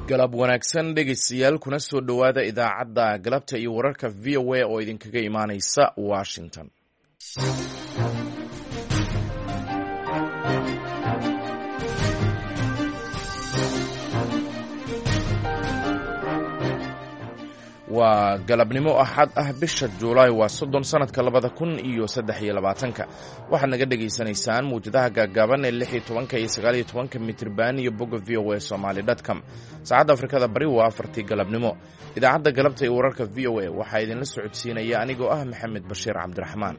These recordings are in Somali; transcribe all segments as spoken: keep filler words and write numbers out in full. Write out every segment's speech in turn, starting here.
galab wanaagsan dhegaystayaal kuna soo dhowaada idaacadda galabta iyo wararka v o a oo idinkaga imaanaysa Washington. waa galabnimo axad ah bisha Juulaay waa soddon sanadka labada kun iyo saddex iyo labaatanka waxaad naga dhageysanaysaan muujadaha gaagaaban ee lix iyo tobanka iyo sagaal iyo tobanka mitirban iyo bogga v o a somali dot com saacadda Afrikada Bari waa afartii galabnimo. idaacadda galabta iyo wararka v o a waxaa idinla socodsiinaya anigoo ah Maxamed Bashiir Cabdiraxmaan.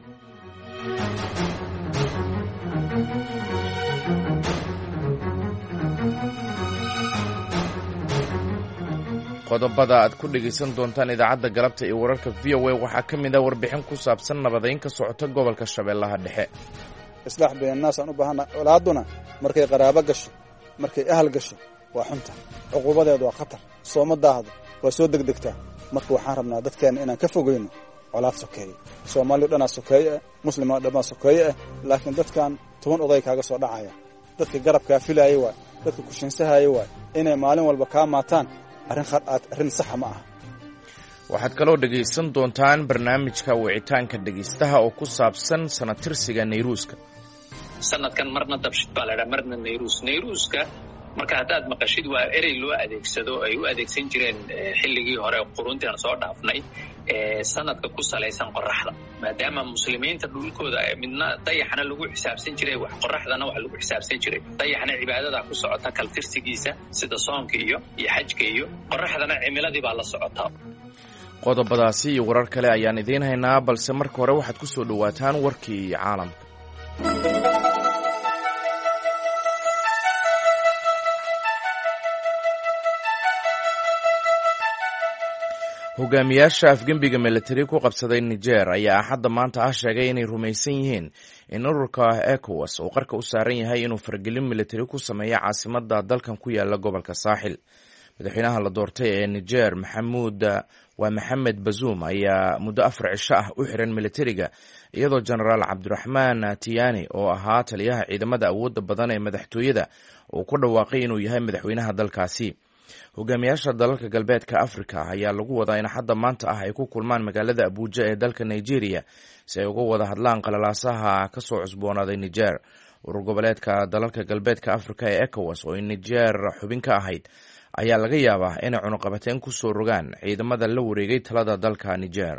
qodobada aad ku dhegaysan doontaan idaacadda galabta iyo wararka v o a waxaa ka mid ah warbixin ku saabsan nabadayn ka socota gobolka Shabeellaha Dhexe. islaax been naas aan u baahana walaaduna markay qaraabo gasho markay ahal gasho waa xunta cuqubadeedu waa khatar soomadaahda waa soo degdegtaa marka waxaan rabnaa dadkeena inaan ka fogeyno colaad sokeeye Soomaaliya dhanaa sokeeye muslimiinta dhanaa sokeeye laakiin dadkan toban oday kaaga soo dhacaya dadka garabka filaayay waa dadka ku shinsahaayay waa inay maalin walba ka maataan arrin sax ma aha. waxaad kaloo dhegaysan doontaan barnaamijka wicitaanka dhegaystaha oo ku saabsan sanatirsiga Nayruuska. sanadkan marna dabshid baa la marna Nayruus Nayruuska marka hadaad maqashid waa erey loo adeegsado ay u adeegsan jireen xilligii hore quruntan soo dhaafnay ee sanadka ku salaysan qoraxda maadaama muslimiinta dhulkooda midna dayaxna lagu xisaabsan jiray wax qoraxdana wax lagu xisaabsan jiray dayaxna cibaadada ku socota kaltirsigiisa sida soonka iyo iyo xajka iyo qoraxdana cimiladii baa la socota. qodobadaasi iyo warar kale ayaan idiin haynaa balse marka hore waxaad ku soo dhawaataan warkii caalamka. hogaamiyaasha afgembiga militari ku qabsaday Niger ayaa axadda maanta ah sheegay inay rumaysan yihiin in ururka ECOWAS uu qarka u saaran yahay inuu fargelin militari ku sameeyo caasimadda dalkan ku yaala gobolka Saaxil. madaxweynaha la doortay ee Niger Maxamuud waa Maxamed Bazoum ayaa muddo afar cisho ah u xiran militariga iyadoo Generaal Cabdiraxmaan Tiani oo ahaa taliyaha ciidamada awoodda badan ee madaxtooyada uu ku dhawaaqay inuu yahay madaxweynaha dalkaasi. hogaamiyaasha dalalka galbeedka Afrika ayaa lagu wadaa in xadda maanta ah ay ku kulmaan magaalada Abuja ee dalka Nigeria si ay uga wada hadlaan qalalaasaha ka soo cusboonaaday Niger. urur goboleedka dalalka galbeedka Afrika ee ECOWAS oo Niger xubin ka ahayd ayaa laga yaabaa inay cunuqabateen ku soo rogaan ciidamada la wareegay talada dalka Niger.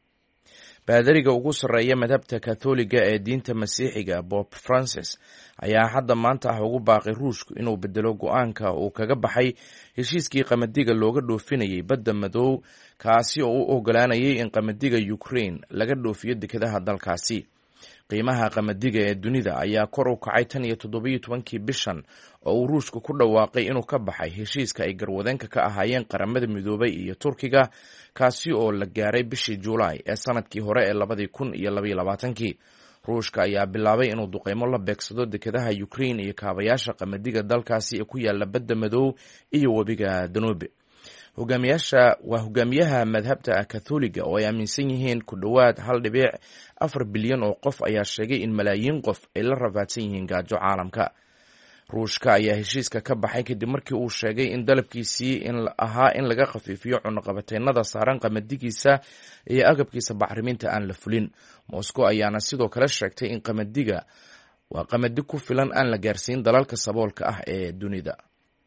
baadariga ugu sarreeya madhabta Katoliga ee diinta Masiixiga Pope Francis ayaa hadda maanta ah ugu baaqay Ruushku inuu bedelo go'aanka uu kaga baxay heshiiskii qamadiga looga dhoofinayay badda madow kaasi oo u ogolaanayay in qamadiga Ukraine laga dhoofiyo dekedaha dalkaasi. qiimaha qamadiga ee dunida ayaa kor u kacay tan iyo toddoba iyo tobankii bishan oo uu Ruushku ku dhawaaqay inuu ka baxay heshiiska ay garwadeenka ka ahaayeen qaramada midoobay iyo Turkiga kaasi oo la gaaray bishii Juulaay ee sanadkii hore ee labada kun iyo laba iyo labaatankii. Ruushka ayaa bilaabay inuu duqeymo la beegsado dekedaha Ukraine iyo kaabayaasha qamadiga dalkaasi ee ku yaala badda madow iyo webiga Danube. hogaamiyaasha waa hogaamiyaha madhabta Katoliga oo ay aaminsan yihiin ku dhowaad hal dhibic afar bilyan oo qof ayaa sheegay in malaayiin qof ay la rafaadsan yihiin gaajo caalamka. Ruushka ayaa heshiiska ka baxay kadib markii uu sheegay in dalabkiisii in ahaa in laga khafiifiyo cunuqabateennada saaran qamadigiisa iyo agabkiisa bacriminta aan la fulin. Moscow ayaana sidoo kale sheegtay in qamadiga waa qamadi ku filan aan la gaarsiin dalalka saboolka ah ee dunida.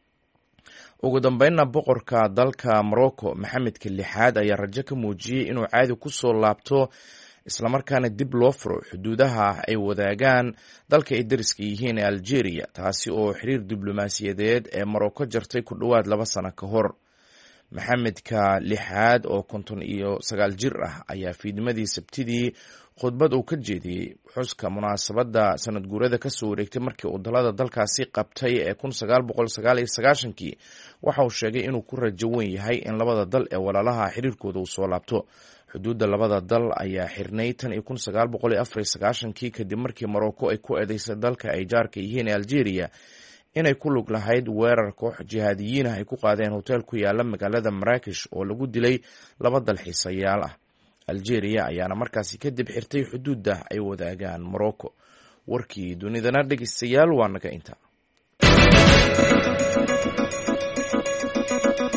ugu dambeynna boqorka dalka Morocco Maxamedka lixaad ayaa rajo ka muujiyey inuu caadi ku soo laabto islamarkaana dib loo furo xuduudaha ay wadaagaan dalka ay dariska yihiin ee Algeria taasi oo xiriir diblomaasiyadeed ee Morocco jartay ku dhowaad laba sano ka hor. Maxamedka lixaad oo konton iyo sagaal jir ah ayaa fiidnimadii Sabtidii khudbad uu ka jeediyey xuska munaasabadda sanad guurada ka soo wareegtay markii uu dalada dalkaasi qabtay ee kun sagaal boqol sagaal iyo sagaashankii waxa uu sheegay inuu ku rajo weyn yahay in labada dal ee walaalaha xiriirkooda uu soo laabto. xuduudda labada dal ayaa xirnay tan iyo kun sagaal boqol iyo afar iyo sagaashankii kadib markii Morocco ay ku eedeysay dalka ay jaarka yihiin ee Algeria inay ku lug lahayd weerar koox jihaadiyiin ah ay ku qaadeen hotel ku yaala magaalada Marrakesh oo lagu dilay laba dalxiisayaal ah. Algeria ayaana markaasi kadib xirtay xuduudda ay wadaagaan Morocco. warkii dunidana dhegeystayaal waa naga inta.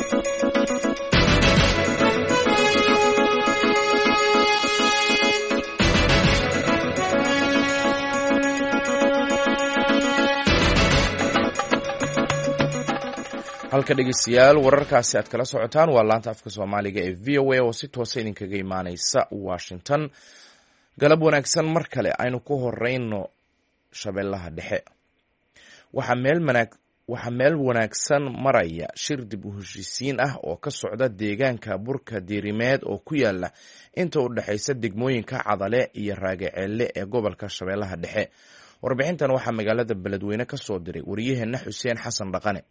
halka dhegeystayaal wararkaasi aad kala socotaan waa laanta afka soomaaliga ee v o a oo si toosa idinkaga imaaneysa washington. galab wanaagsan mar kale aynu ku horeyno shabeellaha dhexe. waxaa meel manaag waxaa meel wanaagsan maraya shir dib u heshiisiin ah oo ka socda deegaanka burka diirimeed oo ku yaala inta u dhexaysa degmooyinka Cadale iyo Raagaceelle ee gobolka Shabeellaha Dhexe. warbixintan waxaa magaalada Beledweyne ka soo diray wariyaheena Xuseen Xasan Dhaqane.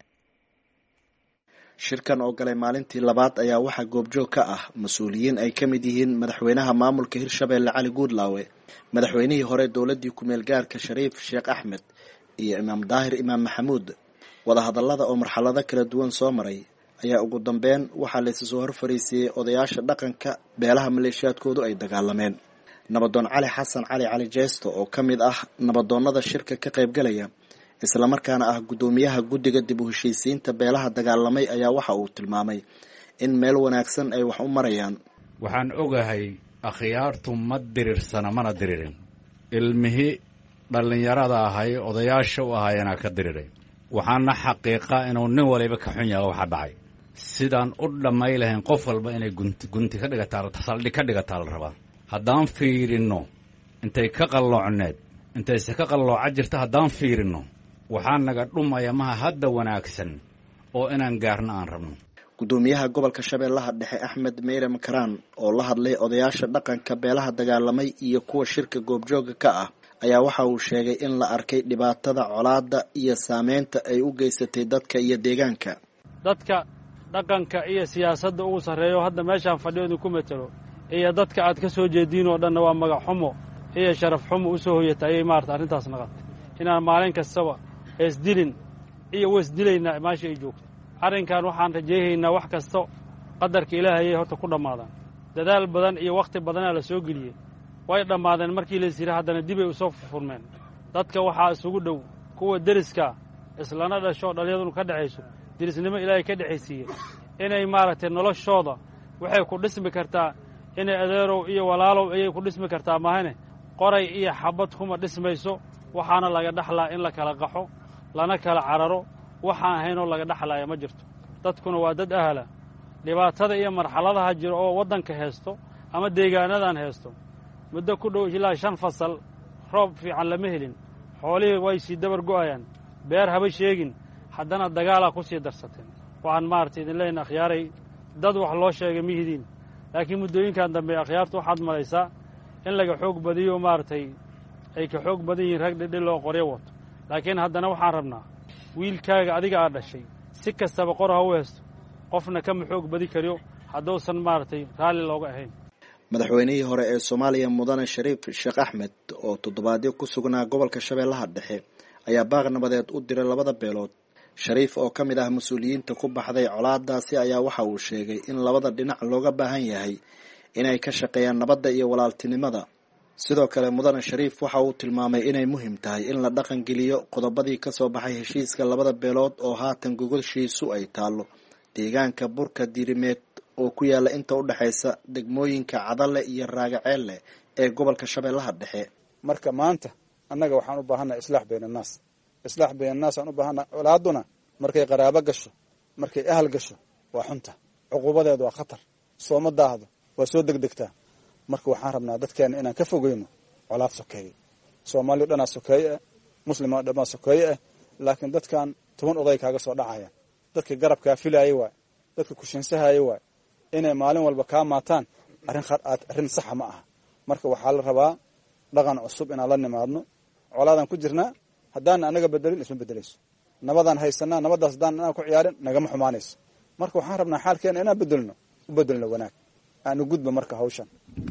shirkan oo galay maalintii labaad ayaa waxaa goobjoog ka ah mas-uuliyiin ay ka mid yihiin madaxweynaha maamulka Hirshabeelle Cali Guudlaawe, madaxweynihii hore dowladii ku meel gaarka Shariif Sheekh Axmed iyo Imaam Daahir Imaam Maxamuud. wadahadallada oo marxalado kala duwan soo maray ayaa ugu dambeyn waxaa la soo hor fariisiyay odayaasha dhaqanka beelaha maleeshiyaadkoodu ay dagaalameen. nabadoon Cali Xasan Cali Cali Jeesto oo ka mid ah nabadoonnada shirka ka qayb galaya isla markaana ah gudoomiyaha guddiga dib u heshiisiinta beelaha dagaalamay ayaa waxa uu tilmaamay in meel wanaagsan ay wax u marayaan. waxaan ogahay akhyaartu ma diriirsana mana diriirin, ilmihii dhallinyarada ahay odayaasha u ahaayana ka diriiray. waxaana xaqiiqa inuu nin waliba ka xun yahay waxa dhacay. sidaan u dhammay lahayn qof walba inay gunti gunti ka dhigataa saldhig ka dhigataa la rabaa. haddaan fiirino intay ka qalloocneed intayse ka qallooca jirta haddaan fiirino waxaa naga dhumaya maha hadda wanaagsan oo inaan gaarno aan rabno. gudoomiyaha gobolka Shabeellaha Dhexe Axmed Meere Makaraan oo la hadlay odayaasha dhaqanka beelaha dagaalamay iyo kuwa shirka goobjooga ka ah ayaa waxa uu sheegay in la arkay dhibaatada colaadda iyo saameynta ay u geysatay dadka iyo deegaanka. dadka dhaqanka iyo siyaasadda ugu sarreeyo hadda meeshaan fadhiyo ku metelo iyo dadka aad ka soo jeediin oo dhan waa magac xumo iyo sharaf xumo u soo hoyatay ay maarta arrintaas naqatay inaan maalin kastaba isdilin iyo wasdilayna maasha ay joogto. arrinkan waxaan rajaynaynaa wax kasto qadarka Ilaahay horta ku dhamaadaan. dadaal badan iyo waqti badan la soo geliyay way dhamaadeen markii la siray haddana dib ay u soo furmeen. dadka waxaa isugu dhow kuwa deriska islaana dhasho dhalinyaradu ka dhaxayso derisnimo Ilaahay ka dhaxaysiiyay inay maaragtay noloshooda waxay ku dhismi kartaa inay adeerow iyo walaalow ay ku dhismi kartaa maahane qoray iyo xabad kuma dhismayso. waxaana laga dhaxlaa in la kala qaxo lana kala cararo waxaan ahaynoo laga dhaxlaya ma jirto. dadkuna waa dad ahla dhibaatada iyo marxaladaha jira oo waddanka heesto ama deegaanadan heesto muddo ku dhow ilaa shan fasal roob fiican lama helin, xoolihii way sii dabar go'ayaan, beer haba sheegin, haddana dagaalaa ku sii darsateen. waxaan maaragtay idin leenahay akhyaaray dad wax loo sheegay mihidiin, laakiin muddooyinkan dambe akhyaartu waxaad malaysaa in laga xoog badiyo maaragtay ay ka xoog badan yihiin rag dhidhil oo qoryo wato. laakiin haddana waxaan rabnaa wiilkaaga adiga aad dhashay si kastaba qor ha u heesto qofna kama xoog badi kariyo hadduusan maaragtay raalli looga ahayn. madaxweynihii hore ee Soomaaliya Mudane Shariif Sheekh Axmed oo toddobaadyo ku sugnaa gobolka Shabeellaha Dhexe ayaa baaq nabadeed u diray labada beelood. Shariif oo ka mid ah mas-uuliyiinta ku baxday colaadaasi ayaa waxa uu sheegay in labada dhinac looga baahan yahay inay ka shaqeeyaan nabadda iyo walaaltinimada. sidoo kale Mudane Shariif waxa uu tilmaamay inay muhiim tahay in la dhaqan geliyo qodobadii ka soo baxay heshiiska labada beelood oo haatan gogoshiisu ay taalo deegaanka burka diirimeed oo ku yaala inta u dhaxaysa degmooyinka Cadale iyo Raagaceelle ee gobolka Shabeellaha Dhexe. marka maanta annaga waxaan u baahanaa islaax bayna naas islaax bayna naas aan u baahanaa. colaaduna markay qaraabo gasho markay ahal gasho waa xunta, cuqubadeedu waa khatar, sooma daahdo, waa soo degdegtaa. marka waxaan rabnaa dadkeena inaan ka fogeyno colaad sokeeye. Soomaaliya dhanaa sokeeye ah, muslima dhanaa sokeeye ah, laakiin dadkan toban oday kaaga soo dhacaya, dadka garabkaa filaaya waay, dadka kushinsahaya waay, inay maalin walba kaa maataan arrin arrin saxa ma aha. marka waxaa la rabaa dhaqan cusub inaan la nimaadno. colaadan ku jirnaa haddaan anaga bedelin isma bedelayso. nabadaan haysanaa, nabadaas haddaan anaan ku ciyaarin nagama xumaanayso. marka waxaan rabnaa xaalkeena inaan bedelno u bedelno wanaag aanu gudba. marka hawshan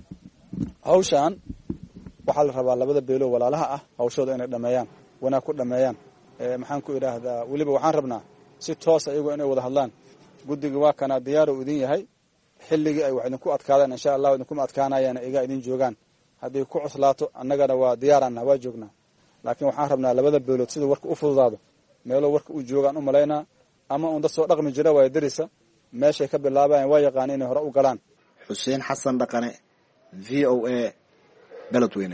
hawshan waxaa la rabaa labada beelo walaalaha ah hawshooda inay dhameeyaan, wanaag ku dhameeyaan. maxaan ku idhaahdaa weliba waxaan rabnaa si toos iyagoo inay wada hadlaan. guddiga waa kana diyaar u idin yahay, xilligii ay wax idinku adkaadaan insha Allah idinkuma adkaanayaan iga idin joogaan. haddii ku cuslaato annagana waa diyaarana waa joognaa. laakiin waxaan rabnaa labada beelood sida warka u fududaado meelo warka u joogaan u malaynaa ama un dad soo dhaqmi jira waa darisa meeshay ka bilaabayaan waa yaqaan inay hore u galaan. Xuseen Xasan Dhaqane, V O A, Beledweyne.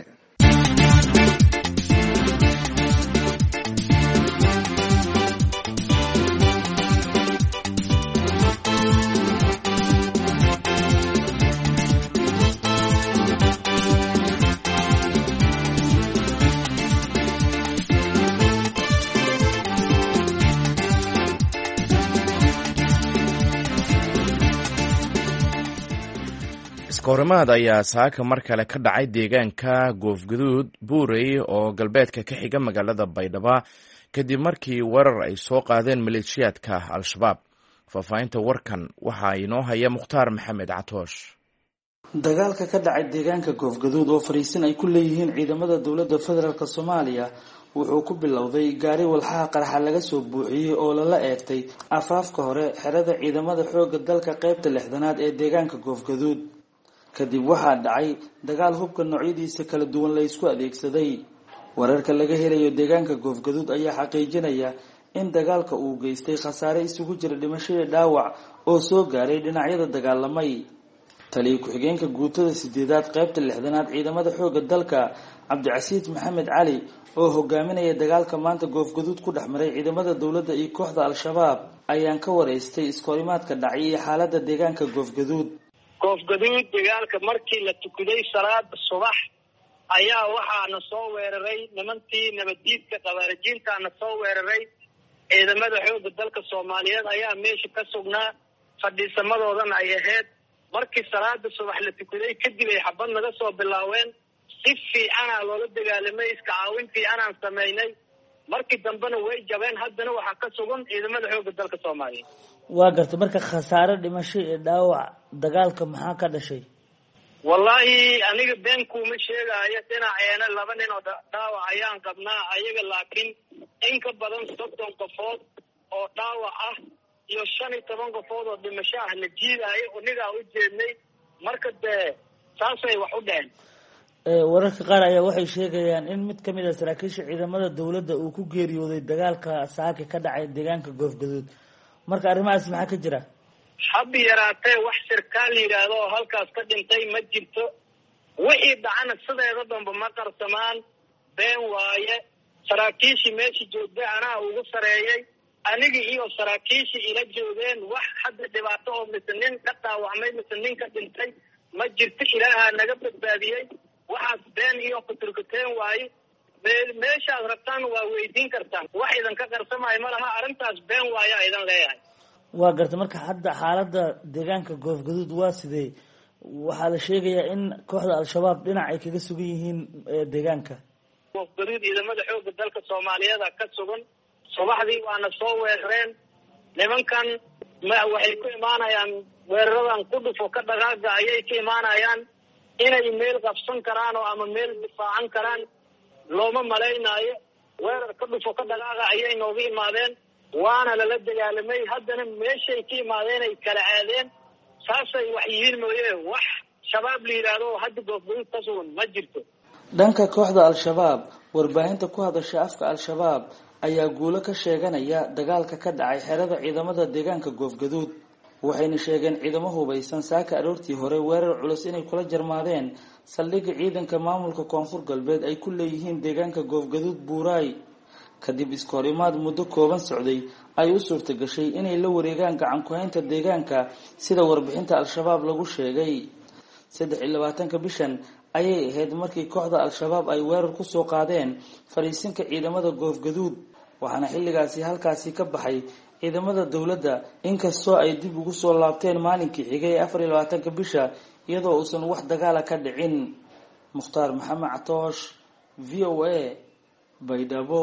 iskahorimaad ayaa saaka mar kale ka dhacay deegaanka goofgaduud buurey oo galbeedka ka xiga magaalada baydhabo kadib markii weerar ay soo qaadeen maleeshiyaadka al-shabaab. faahfaahinta warkan waxaa inoo haya mukhtaar maxamed catoosh. dagaalka ka dhacay deegaanka goofgaduud oo fariisin ay ku leeyihiin ciidamada dowladda federaalk soomaaliya wuxuu ku bilowday gaari walxaha qaraxa laga soo buuxiyey oo lala eegtay afaafka hore xerada ciidamada xooga dalka qaybta lixdanaad ee deegaanka goofgaduud. kadib waxaa dhacay dagaal hubka noocyadiisa kala duwan la isku adeegsaday. wararka laga helayo deegaanka goofgaduud ayaa xaqiijinaya in dagaalka uu geystay khasaare isugu jira dhimasho iyo dhaawac oo soo gaaray dhinacyada dagaalamay. taliya ku-xigeenka guutada sideedaad qaybta lixdanaad ciidamada xooga dalka cabdicasiid maxamed cali oo hogaaminaya dagaalka maanta goofgaduud ku dhex maray ciidamada dowladda iyo kooxda al-shabaab ayaan ka wareystay iskahorimaadka dhacay iyo xaalada deegaanka goofgaduud. goofgaduud dagaalka markii la tukaday salaada subax ayaa waxaana soo weeraray nimantii nabaddiidka qabaarajiintaana soo weeraray. ciidamada xooga dalka soomaaliyeed ayaa meesha ka sugnaa, fadhiisamadoodana ay ahayd. markii salaada subax la tukaday kadib ay xabad naga soo bilaaween. si fiicanaa loola dagaalamay, iska caawin fiicanaan samaynay. markii dambena way jabeen. haddana waxaa ka sugan ciidamada xooga dalka soomaaliyeed. waa gartay marka khasaare dhimasho iyo dhaawac dagaalka maxaa ka dhashay? wallaahi aniga been kuuma sheegaayo. dhinaceena laba nin oo dhaawac ayaan qabnaa ayaga, laakiin in ka badan soddon qofood oo dhaawac ah iyo shan iyo toban qofood oo dhimasho ah la jiidaayo anigaa u jeednay. marka dee saasay wax u dheheen. wararka qaar ayaa waxay sheegayaan in mid kamid a saraakiisha ciidamada dowladda uu ku geeriyooday dagaalka saaki ka dhacay deegaanka goofgaduud. marka arrimahaas maxaa ka jira? hab yaraatee wax sirkaal yidhaahdo oo halkaas ka dhintay ma jirto. wixii dhacana sideeda dhanba ma qarsamaan, been waaye. saraakiishii meesha joogtay anaa ugu sareeyay, anigi iyo saraakiishii ila joogeen. wax hadda dhibaato oo mise nin ka dhaawacmay mise nin ka dhintay ma jirto. ilaahaa naga badbaadiyey. waxaas been iyo kuturkuteen waaye. meeshaad rabtaan waa weydiin kartaan. wax idanka qarsamaayo ma laha. arrintaas been waayaa idan leeyahay. waa gartay marka hadda xaalada deegaanka goofgaduud waa sidee? waxaa la sheegayaa in kooxda al-shabaab dhinac ay kaga sugan yihiin deegaanka goofgaduud. ciidamada xooga dalka soomaaliyeeda ka sugan. subaxdii waana soo weerareen. nimankan waxay ku imaanayaan weeraradan ku dhufo ka dhaqaaga ayay ka imaanayaan. inay meel qabsan karaan oo ama meel difaacan karaan looma malaynaayo. weerar ka dhufo ka dhaqaaga ayay nooga imaadeen, waana lala dagaalamay. haddana meeshay ka imaadeen ay kala aadeen. saasay wax yihiin mooye wax shabaab la yidhaahdo oo hadda goofgaduud ka sugan ma jirto. dhanka kooxda al-shabaab, warbaahinta ku hadasha afka al-shabaab ayaa guulo ka sheeganaya dagaalka ka dhacay xerada ciidamada deegaanka goofgaduud. waxayna sheegeen ciidamo hubaysan saaka aroortii hore weerar culus inay kula jarmaadeen saldhigga ciidanka maamulka koonfur galbeed ay ku leeyihiin deegaanka goofgaduud buuraay. kadib iskahorimaad muddo kooban socday ay u suurta gashay inay la wareegaan gacan ku-haynta deegaanka sida warbixinta al-shabaab lagu sheegay. saddex iyo labaatanka bishan ayay ahayd markii kooxda al-shabaab ay weerar kusoo qaadeen fariisinka ciidamada goofgaduud. waxaana xilligaasi halkaasi ka baxay ciidamada dowladda, inkastoo ay dib ugu soo laabteen maalinkii xigay ee afar iyo labaatanka bisha iyadoo uusan wax dagaala ka dhicin. mukhtaar maxamed catoosh, v o a, baydhabo.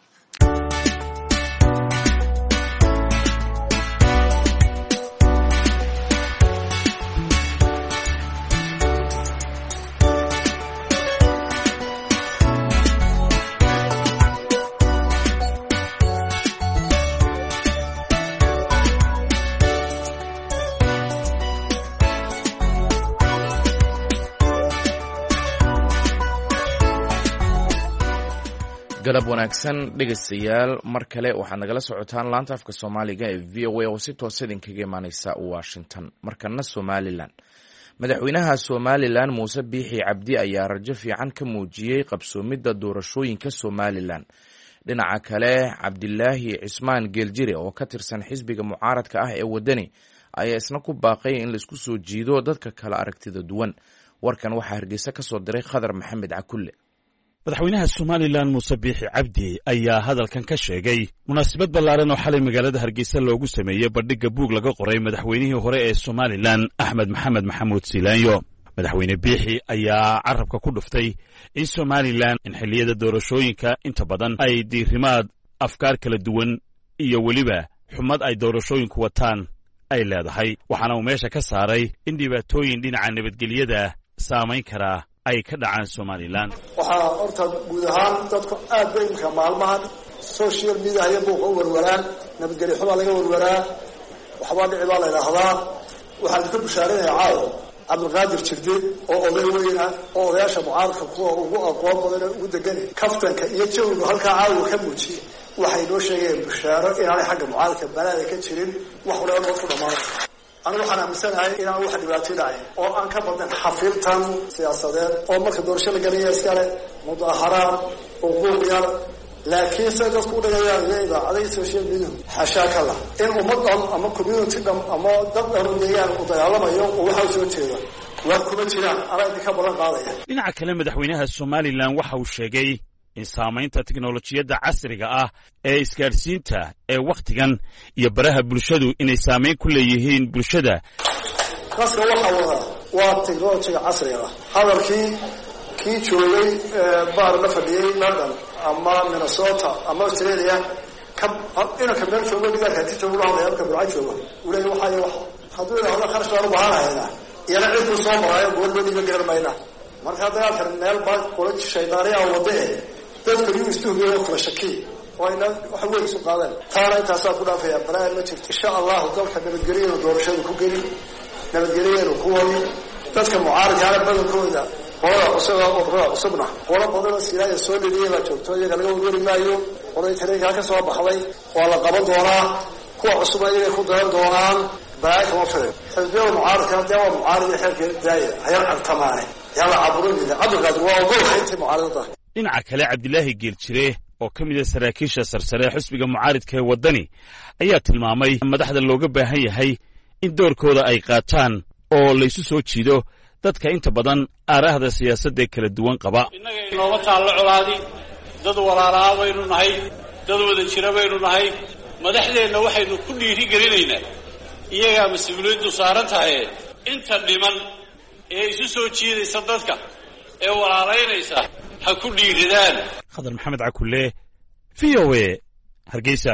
galab wanaagsan dhegaystayaal, mar kale waxaad nagala socotaan laanta afka soomaaliga ee v o a oo si toosa idinkaga imaaneysa washington. markana somalilan. madaxweynaha somalilan muuse biixi cabdi ayaa rajo fiican ka muujiyey qabsoomidda doorashooyinka somalilan. dhinaca kale cabdilaahi cismaan geeljire oo ka tirsan xisbiga mucaaradka ah ee wadani ayaa isna ku baaqay in laisku soo jiido dadka kala aragtida duwan. warkan waxaa hargeysa ka soo diray khadar maxamed cakulle. madaxweynaha somalilan muuse biixi cabdi ayaa hadalkan ka sheegay munaasabad ballaaran oo xalay magaalada hargeysa loogu sameeyey bandhigga buug laga qoray madaxweynihii hore ee somalilan axmed maxamed maxamuud siilaanyo. madaxweyne biixi ayaa carabka ku dhuftay in somalilan in xilliyada doorashooyinka inta badan ay diirimaad afkaar kala duwan iyo weliba xumad ay doorashooyinku wataan ay leedahay waxaana uu meesha ka saaray in dhibaatooyin dhinaca nabadgelyada saamayn karaa ay ka dhacaan somalilan waxaa horta guud ahaan dadku aad bay imika maalmahan social media iyo buuqa u warwaraan nabadgelyo xumaa laga warwaraa waxbaa dhici baa la idhaahdaa waxaan idinka bushaarinaya caawo cabdilqaadir jirde oo oday weyna oo odayaasha mucaaradka kuwa ugu aqoon badan oo ugu degan kaftanka iyo jawiga halkaa caawa ka muujiye waxay noo sheegayeen bushaaro inaanay xagga mucaaradka balaada ka jirin wax walaba dood ku dhammaanay anigu waxaan aaminsanahay inaan wax dhibaato dhacay oo aan ka badnan xafiiltan siyaasadeed oo marka doorasho la gelaya iskale mudaaharaad uquuq yar laakiin say dadku u dhigayaan iyo idaacaday social media xashaa ka lah in ummad dhan ama community dhan ama dad dhan u deegaan u dagaalamayo oo waxa u soo jeeda waa kuma jiraan anaa idinka ballan qaadaya dhinaca kale madaxweynaha somalilan waxa uu sheegay in saamaynta tiknolojiyadda casriga ah ee isgaadhsiinta ee wakhtigan iyo baraha bulshadu inay saamayn ku leeyihiin bulshada kaska waxaa wadaa waa tiknolojiga casriga ah hadalkii kii joogay baar la fadhiyey london ama minnesota ama australia inanka meel joogo digaarka ti joogo lahadlaya halka burca joogo uu leeya waxaayo wax hadduu idhahdo kharash baan u baahanahaynaa iyana cidkuu soo maraayo goolbadiiba garan mayna marka dagaalkan meel baa kula shaydaaniyaa wada e dadka yuu istuhmiya oo kala shakiy wayna waxa weyn isu qaadeen taana intaasaa ku dhaafaya balaa ma jirto insha allahu dalka nabadgelyadu doorashadu ku geli nabadgelyadu ku wadi dadka mucaaradkaana badankooda qolada cusub oo qolada cusubna qola badanoo silaaya soo dhaliya baa joogto iyaga laga warwari maayo qoday tareenkaa ka soo baxday waa la qaban doonaa kuwa cusubna iyagay ku dayan doonaan balaa kama filan xisbiyada mucaaradkana dee waa mucaarad iyo xeerkeeda daaya hayaan cantamaane yaala caburinida cabdilqaadir waa ogolka intii mucaaradada dhinaca kale cabdilaahi geeljire oo ka mid a saraakiisha sarsare ee xisbiga mucaaridka ee waddani ayaa tilmaamay madaxda looga baahan yahay in doorkooda ay qaataan oo laysu soo jiido dadka inta badan aaraahda siyaasadda ee kala duwan qaba innaga inooma taallo colaadi dad walaalaa baynu nahay dad wada jira baynu nahay madaxdeenna waxaynu ku dhiiri gelinaynaa iyagaa mas-uuliyaddu saaran tahaye inta dhiman ee isu soo jiidaysa dadka ee walaalaynaysa ha ku dhiiridaan khadar maxamed cakulle v o a hargeysa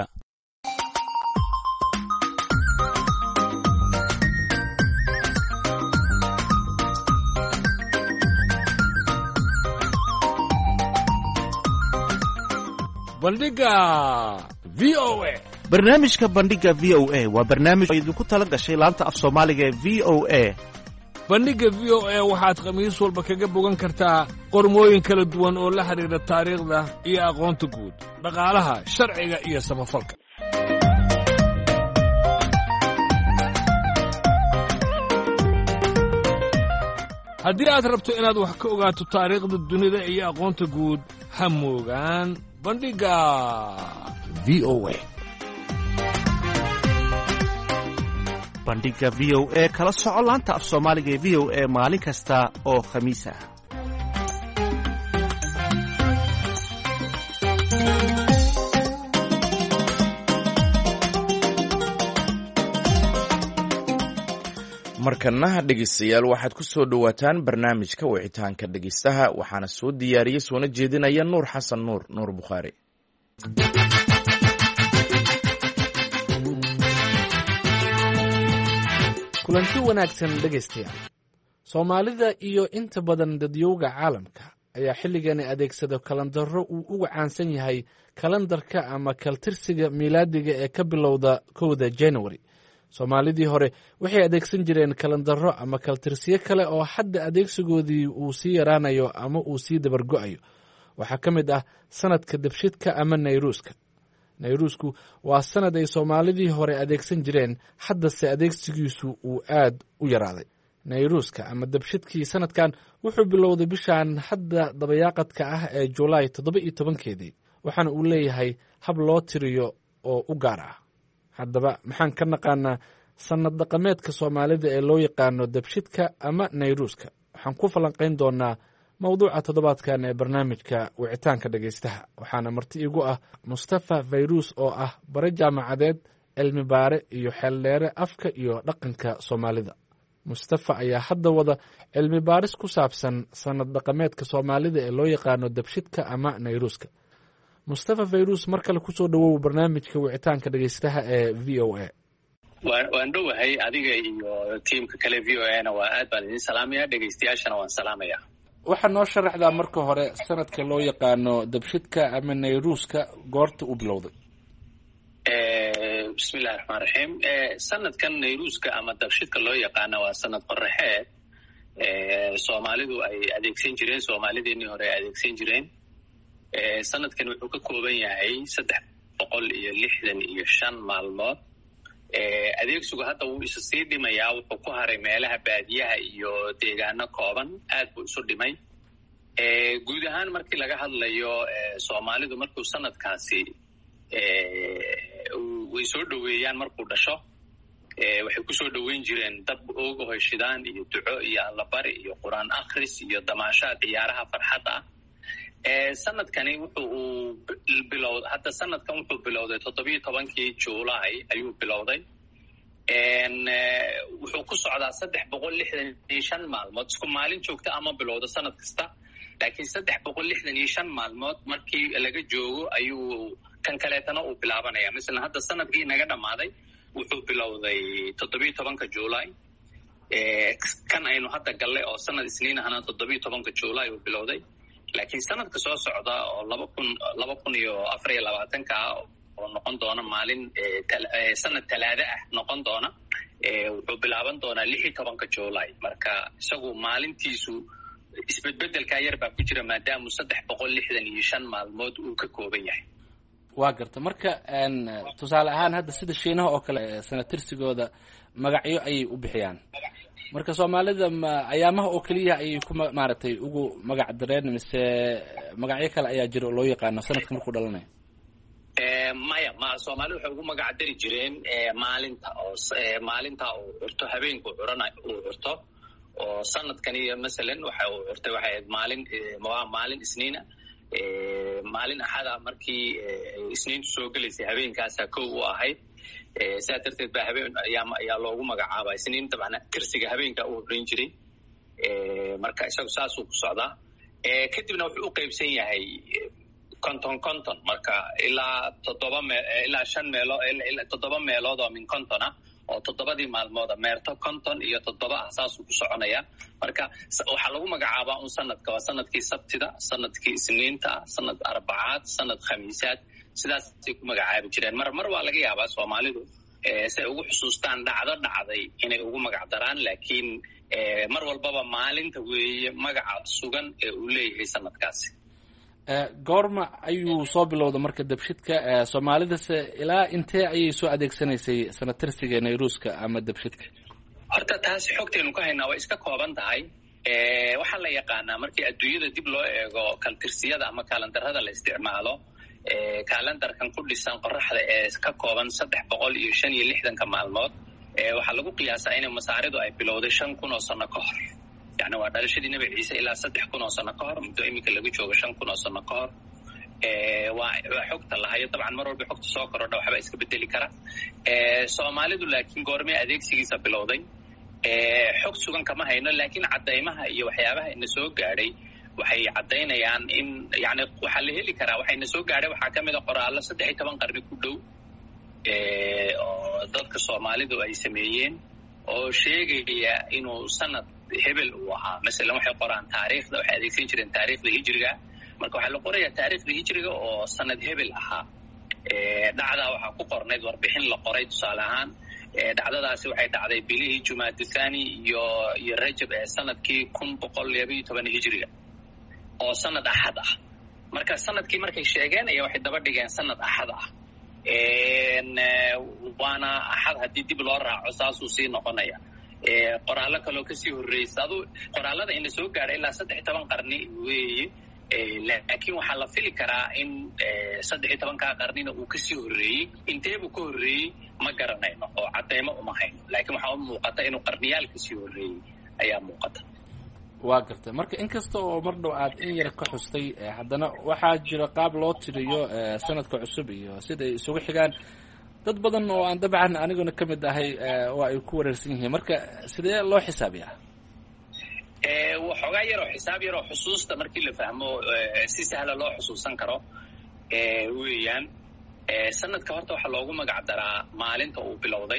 bandhiga v o a barnaamijka bandhiga v o a waa barnaamij idinku tala gashay laanta af soomaaliga ee v o a bandhigga v o a waxaad khamiis walba kaga bogan kartaa qormooyin kala duwan oo la xidhiidha taariikhda iyo aqoonta guud dhaqaalaha sharciga iyo samafalka haddii aad rabto inaad wax ka ogaato taariikhda dunida iyo aqoonta guud ha moogaan bandhigga v o a bandhiga v o a kala soco laanta af soomaaliga ee v o a maalin kasta oo khamiis ah markanaha dhegaystayaal waxaad ku soo dhowaataan barnaamijka wicitaanka dhegaystaha waxaana soo diyaariyey soona jeedinaya nuur xasan nuur nuur bukhaari kulanti wanaagsan dhegaystayaal soomaalida iyo inta badan dadyowga caalamka ayaa xilligani adeegsada kalandaro uu uga caansan yahay kalandarka ama kaltirsiga miilaadiga ee ka bilowda kowda januari soomaalidii hore waxay adeegsan jireen kalandaro ama kaltirsiyo kale oo hadda adeegsigoodii uu sii yaraanayo ama uu sii dabargo'ayo waxaa ka mid ah sanadka dabshidka ama nayruuska nayruusku waa sanad ay soomaalidii hore adeegsan jireen haddase adeegsigiisu uu aad u yaraaday nayruuska ama dabshidkii sanadkan wuxuu bilowday bishan hadda dabayaaqadka ah ee julaay toddoba iyo tobankeedii waxaana uu leeyahay hab loo tiriyo oo u gaar ah haddaba maxaan ka naqaanaa sannad dhaqameedka soomaalida ee loo yaqaano dabshidka ama nayruuska waxaan ku falanqayn doonaa mawduuca toddobaadkan ee barnaamijka wicitaanka dhegaystaha waxaana marti igu ah mustafa fayrus oo ah bare jaamacadeed cilmi baare iyo xeeldheere afka iyo dhaqanka soomaalida mustafa ayaa hadda wada cilmi baaris ku saabsan sanad dhaqameedka soomaalida ee loo yaqaano dabshidka ama nayruuska. mustafa fayrus mar kale kusoo dhawow barnaamijka wicitaanka dhegeystaha ee v o a. waan dhowahay adiga iyo tiimka kale v o a na waa aad baan idin salaamaya, dhegeystayaashana waan salaamaya. waxaa noo sharaxdaa marka hore sanadka loo yaqaano dabshidka ama nayruuska goorta u bilowday. bismillahi raxmaan raxiim. sanadkan nayruuska ama dabshidka loo yaqaano waa sanad qoraxeed soomaalidu ay adeegsan jireen, soomaalideenii hore ay adeegsan jireen. sanadkan wuxuu ka kooban yahay saddex boqol iyo lixdan iyo shan maalmood. adeegsigu hadda wuu isu sii dhimayaa, wuxuu ku haray meelaha baadiyaha iyo deegaano kooban, aad buu isu dhimay. guud ahaan markii laga hadlayo soomaalidu markuu sanadkaasi way soo dhoweeyaan, markuu dhasho waxay kusoo dhoweyn jireen dab ooga hoyshidaan iyo duco iyo allabari iyo qur-aan akhris iyo damaashaad ciyaaraha farxadda ah. sanadkani wuxuu uu bilowd hadda sanadkan wuxuu bilowday toddobiyo tobankii juulaay ayuu bilowday. wuxuu ku socdaa saddex boqol lixdan iyo shan maalmood, isku maalin joogta ama bilowda sanad kasta, laakiin saddex boqol lixdan iyo shan maalmood markii laga joogo ayuu kan kaleetana uu bilaabanaya. masalan hadda sanadkii naga dhammaaday wuxuu bilowday toddobiyo tobanka juulaay. kan aynu hadda galle oo sanad isniin ahna toddobiyo tobanka juulaay uu bilowday, laakiin sanadka soo socda oo laba kun laba kun iyo afar iyo labaatanka ah oo noqon doona maalin sanad talaada ah noqon doona, wuxuu bilaaban doonaa lix iyo tobanka juulaay. marka isagu maalintiisu isbedbedelkaa yar baa ku jira maadaamu saddex boqol lixdan iyo shan maalmood uu ka kooban yahay. waa garta. marka tusaale ahaan hadda sida shiinaha oo kale sanad tirsigooda magacyo ayay u bixiyaan. marka soomaalida ma ayaamaha oo keliya ayay ku maaragtay ugu magac dareen, mise magacyo kale ayaa jira oo loo yaqaano sanadka markuu dhalanayo? maya ma soomaalida waxay ugu magac dari jireen maalinta oo maalinta uu curto, habeenku curana uu curto. oo sanadkan iyo masalan waxa uu curtay waxay ahayd maalin maalin isniina, maalin axada markii isniintu soo gelaysay habeenkaasaa kow u ahayd. sidaa darteed baa habeen ayaa ayaa loogu magacaaba isniin. dabcan tirsiga habeenka u horreyn jiray. marka isagu saasuu ku socdaa. kadibna wuxuu u qaybsan yahay konton konton, marka ilaa toddoba me ilaa shan meelo toddoba meelood oo min konton ah oo toddobadii maalmooda meerto konton iyo toddoba ah saasuu ku soconaya. marka waxaa lagu magacaabaa un sanadka waa sanadkii sabtida, sanadkii isniinta, sanad arbacaad, sanad khamiisaad, sidaasay ku magacaabi jireen. mar mar waa laga yaabaa soomaalidu si ay ugu xusuustaan dhacdo dhacday inay ugu magac daraan, laakiin mar walbaba maalinta weeye magaca sugan ee uu leeyahay sanadkaasi. goorma ayuu soo bilowda marka dabshidka soomaalidase ilaa intee ayay soo adeegsanaysay sanad tirsiga nayruuska ama dabshidka? horta taasi xogtaynu ka haynaa way iska kooban tahay. waxaa la yaqaanaa markii adduunyada dib loo eego kaltirsiyada ama kaalandarada la isticmaalo, kaalandarkan ku dhisan qoraxda ee ka kooban saddex boqol iyo shan iyo lixdanka maalmood, waxaa lagu qiyaasaa in masaaridu ay bilowday shan kun oo sano ka hor. yani waa dhalashadii nebi ciise ilaa saddex kun oo sano ka hor, muddo iminka laga joogo shan kun oo sano ka hor. waa waa xogta lahayo. dabcan mar walba xogta soo korodha waxbaa iska bedeli kara. soomaalidu laakiin goormee adeegsigiisa bilowday xog sugan kama hayno, laakiin caddaymaha iyo waxyaabaha ina soo gaadhay waxay caddaynayaan in yani waxaa la heli karaa waxayna soo gaadhay waxaa ka mid a qoraallo saddex iyo toban qarni ku dhow oo dadka soomaalidu ay sameeyeen oo sheegaya inuu sanad hebel uu ahaa. masalan waxay qoraan taariikhda, waxay adeegsan jireen taariikhda hijriga. marka waxaa la qorayaa taariikhda hijriga oo sanad hebel ahaa. dhacdaa waxaa ku qornayd warbixin la qoray tusaale ahaan. dhacdadaasi waxay dhacday bilihii jumaada thani iyo iyo rajab ee sanadkii kun boqol labaiyo toban hijriga oo sanad axad ah. marka sanadkii markay sheegeen ayaa waxay daba dhigeen sanad axad ah. waana axad haddii dib loo raaco saasuu sii noqonaya. qoraallo kaloo kasii horreysa adu qoraallada ina soo gaadhay ilaa saddex iyo toban qarni weeye. laakiin waxaa la fili karaa in saddex iyo tobankaa qarnina uu kasii horreeyey. inteebuu ka horreeyey ma garanayno oo caddaymo uma hayno, laakiin waxaa u muuqata inuu qarniyaal kasii horreeyey ayaa muuqata. waa gartay. marka inkasta oo mar dhow aad in yar ka xustay, haddana waxaa jira qaab loo tiriyo sanadka cusub iyo sida ay isugu xigaan. dad badan oo aan dabcan aniguna ka mid ahay waa ay ku wareersan yihiin marka sidee loo xisaabiyaa waxoogaa yaroo xisaab yaroo xusuusta markii la fahmo si sahla loo xusuusan karo weeyaan sanadka horta waxaa loogu magac daraa maalinta uu bilowday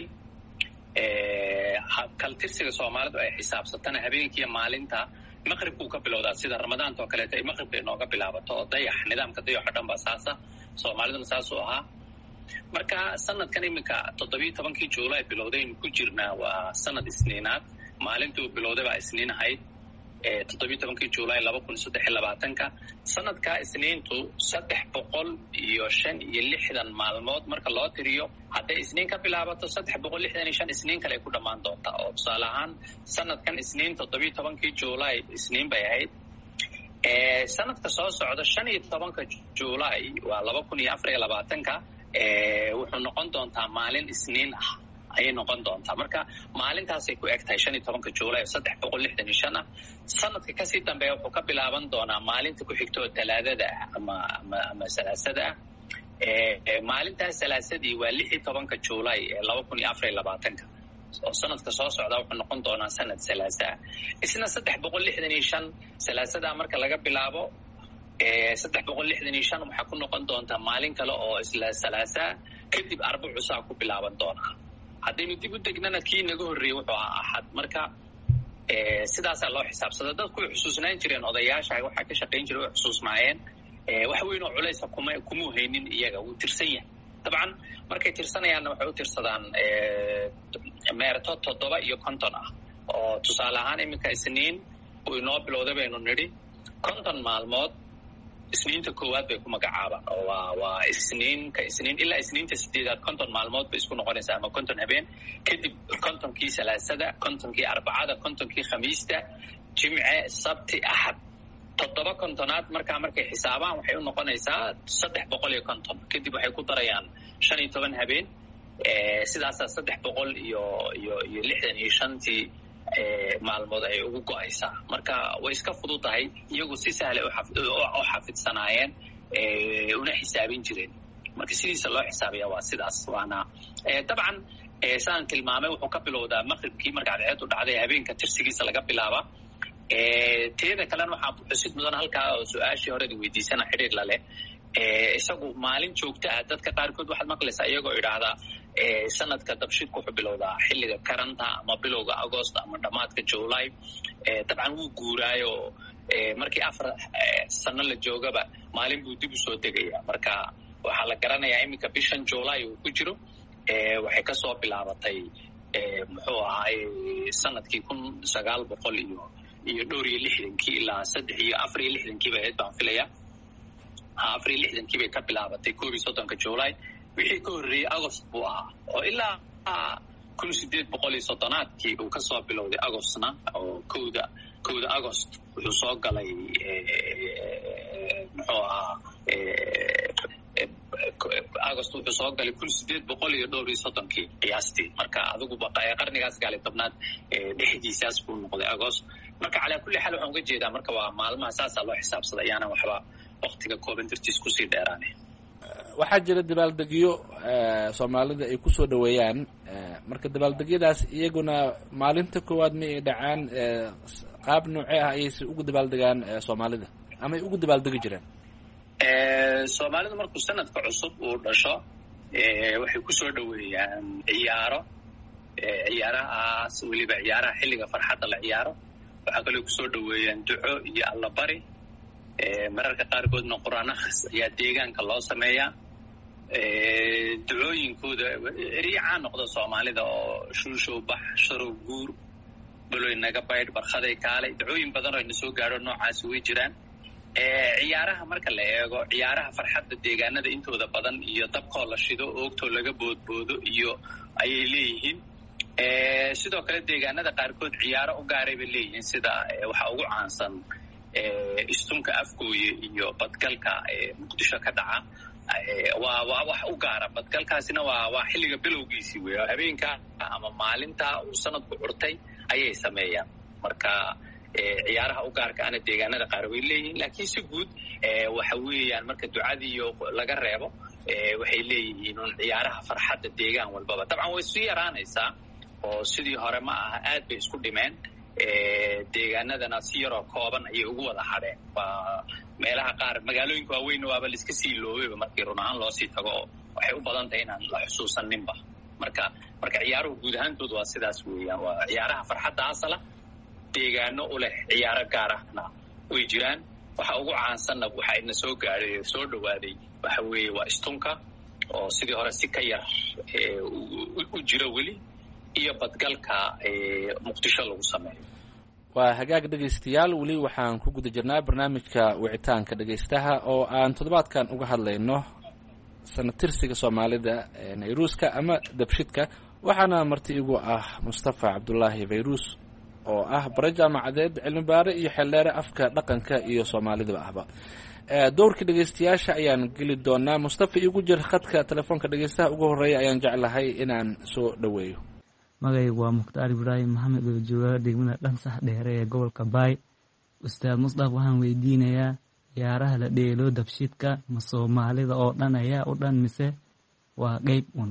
kaltirsiga soomaalidu ay xisaabsatana habeenkiiyo maalinta maqribkuu ka bilowdaa sida ramadaanta oo kaleeto ay maqribka inooga bilaabato oo dayax nidaamka dayaxo dhan baa saasa soomaaliduna saasuu ahaa marka sanadkan iminka toddobiyo tobankii juulay bilowdaynu ku jirnaa waa sanad isniinaad maalintuu bilowday baa isniin ahayd toddobiyo tobankii juulay laba kun saddex iyo labaatanka sanadkaa isniintu saddex boqol iyo shan iyo lixdan maalmood marka loo tiriyo hadday isniin ka bilaabato saddex boqol lixdan iyo shan isniin kale ay ku dhammaan doontaa oo tusaale ahaan sanadkan isniin toddobiyo tobankii juulay isniin bay ahayd sanadka soo socda shan iyo tobanka juulay waa laba kun iyo afar iyo labaatanka wuxuu noqon doontaa maalin isniin ah ayay noqon doontaa marka maalintaasay ku eg tahay shan iyo tobanka juulay oo saddex boqol lixdan iyo shan ah sanadka kasii dambeeya wuxuu ka bilaaban doonaa maalinta ku xigta oo talaadada ah ama ama ama salaasada ah maalintaas salaasadii waa lix iyo tobanka juulay ee laba kun iyo afar iyo labaatanka oo sanadka soo socdaa wuxuu noqon doonaa sanad salaasa ah isna saddex boqol lixdan iyo shan salaasadaa marka laga bilaabo saddex boqol lixdan iyo shan waxaa ku noqon doontaa maalin kale oo isla salaasaa kadib arbacusaa ku bilaaban doonaa haddaynu dib u degnana kii naga horreeyey wuxuu ahaa axad marka sidaasaa loo xisaabsada dadku way xusuusnaan jireen odayaasha waxaa ka shaqayn jiray way xusuusnaayeen wax weyn oo culaysa kuma kumuu haynin iyaga wuu tirsan yahay dabcan markay tirsanayaanna waxay u tirsadaan meerto toddoba iyo konton ah oo tusaale ahaan iminka isniin uu inoo bilowday baynu nidhi konton maalmood isniinta koowaad bay ku magacaabaan oo waa waa isniinka isniin ilaa isniinta sideedaad konton maalmood bay isku noqonaysaa ama konton habeen kadib kontonkii salaasada kontonkii arbacada kontonkii khamiista jimce sabti axad toddoba kontonaad markaa markay xisaabaan waxay u noqonaysaa saddex boqol iyo konton kadib waxay ku darayaan shan iyo toban habeen sidaasaa saddex boqol iyo iyo iyo lixdan iyo shantii maalmood ay ugu go-aysaa marka way iska fudud tahay iyagu si sahlay u xafidsanaayeen una xisaabin jireen marka sidiisa loo xisaabiya waa sidaas waana dabcan saan tilmaamay wuxuu ka bilowdaa maqribkii marka cadceedu dhacday habeenka tirsigiisa laga bilaaba teeda kalena waxaa xusid mudan halkaa oo su-aashii horeda weydiisana xidhiir laleh isagu maalin joogta ah dadka qaarkood waxaad maqlaysaa iyagoo idhaahdaa sanadka dabshidku wuxuu bilowdaa xilliga karanta ama bilowga agost ama dhammaadka july dabcan wuu guuraayo markii afar sano la joogaba maalin buu dib u soo degaya marka waxaa la garanayaa iminka bishan july uu ku jiro waxay kasoo bilaabatay muxuu ahaay sanadkii kun sagaal boqol iyo iyo dhowr iyo lixdankii ilaa saddex iyo afar iyo lixdankii bay ahayd baan filaya afar iyo lixdankii bay ka bilaabatay koob iyo soddonka july wixii ka horreeyey agost buu ahaa oo ilaa kun sideed boqol iyo soddonaadkii uu kasoo bilowday agostna oo kowda kowda agost wuxuu soo galay muxuu ahaa agost wuxuu soo galay kun sideed boqol iyo dhowr iyo soddonkii qiyaastii marka adiguba qarnigaas gaali tobnaad dhexdiisaas buu noqday agost marka calaa kulli xaal waxaan uga jeedaa marka waa maalmaha saasaa loo xisaabsada ayaana waxba waktiga kooban dartiis kusii dheeraane waxaa jira dabaaldegyo soomaalida ay ku soo dhoweeyaan marka dabaaldegyadaas iyaguna maalinta koowaad ma ay dhacaan qaab noocee ah ayayse ugu dabaaldegaan soomaalida ama ay ugu dabaaldegi jireen soomaalidu markuu sanadka cusub uu dhasho waxay ku soo dhoweeyaan ciyaaro ciyaarahaas weliba ciyaaraha xilliga farxadda la ciyaaro waxaa kaloo kusoo dhoweeyaan duco iyo allabari mararka qaarkoodna qur-aan akhris ayaa deegaanka loo sameeyaa ducooyinkooda eriyacaa noqda soomaalida oo shuushow bax sharow guur baloy naga baydh barkhaday kaalay ducooyin badan oo ina soo gaadho noocaasi way jiraan ciyaaraha marka la eego ciyaaraha farxadda deegaanada intooda badan iyo dabkoo la shido oogtoo laga boodboodo iyo ayay leeyihiin sidoo kale deegaanada qaarkood ciyaaro u gaaray bay leeyihiin sida waxaa ugu caansan istunka afgooye iyo badgalka muqdisho ka dhaca waa waa wax u gaara badgalkaasina waa waa xilliga bilowgiisii wey habeenka ama maalinta uu sanadku curtay ayay sameeyaan marka ciyaaraha u gaarka ana deegaanada qaar way leeyihiin laakiin si guud waxa weeyaan marka ducadiiyo laga reebo waxay leeyihiin un ciyaaraha farxadda deegaan walbaba dabcan way isu yaraanaysaa oo sidii hore ma aha aad bay isku dhimeen deegaanadana si yaroo kooban ayay ugu wada hadheen waa meelaha qaar magaalooyinka waaweynna waaba laiska sii loobeyba markii run ahaan loo sii tago oo waxay u badan tahay inaan la xusuusaninba marka marka ciyaaruhu guud ahaantood waa sidaas weeyaan waa ciyaaraha farxadda asala deegaano u leh ciyaaro gaar ahna way jiraan waxa ugu caansanna waxa ina soo gaadhay soo dhawaaday waxa weeye waa istunka oo sidii hore si ka yar u jiro weli iyo badgalka muqdisho lagu sameeyo waa hagaag dhegaystayaal weli waxaan ku guda jirnaa barnaamijka wicitaanka dhegaystaha oo aan toddobaadkan uga hadlayno sanatirsiga soomaalida nayruuska ama dabshidka waxaana marti igu ah mustafa cabdulaahi fayrus oo ah bare jaamacadeed cilmibaare iyo xeeldheere afka dhaqanka iyo soomaalidaba ahba dowrka dhegaystayaasha ayaan geli doonaa mustafa igu jir khadka telefoonka dhegaystaha ugu horeeya ayaan jeclahay inaan soo dhoweeyo magaygu waa mukhtaar ibraahim maxamed oo jooga degmada dhansax dheere ee gobolka baay ustaad musdaf waxaan weydiinayaa ciyaaraha la dheelo dabshidka ma soomaalida oo dhan ayaa u dhan mise waa qeyb un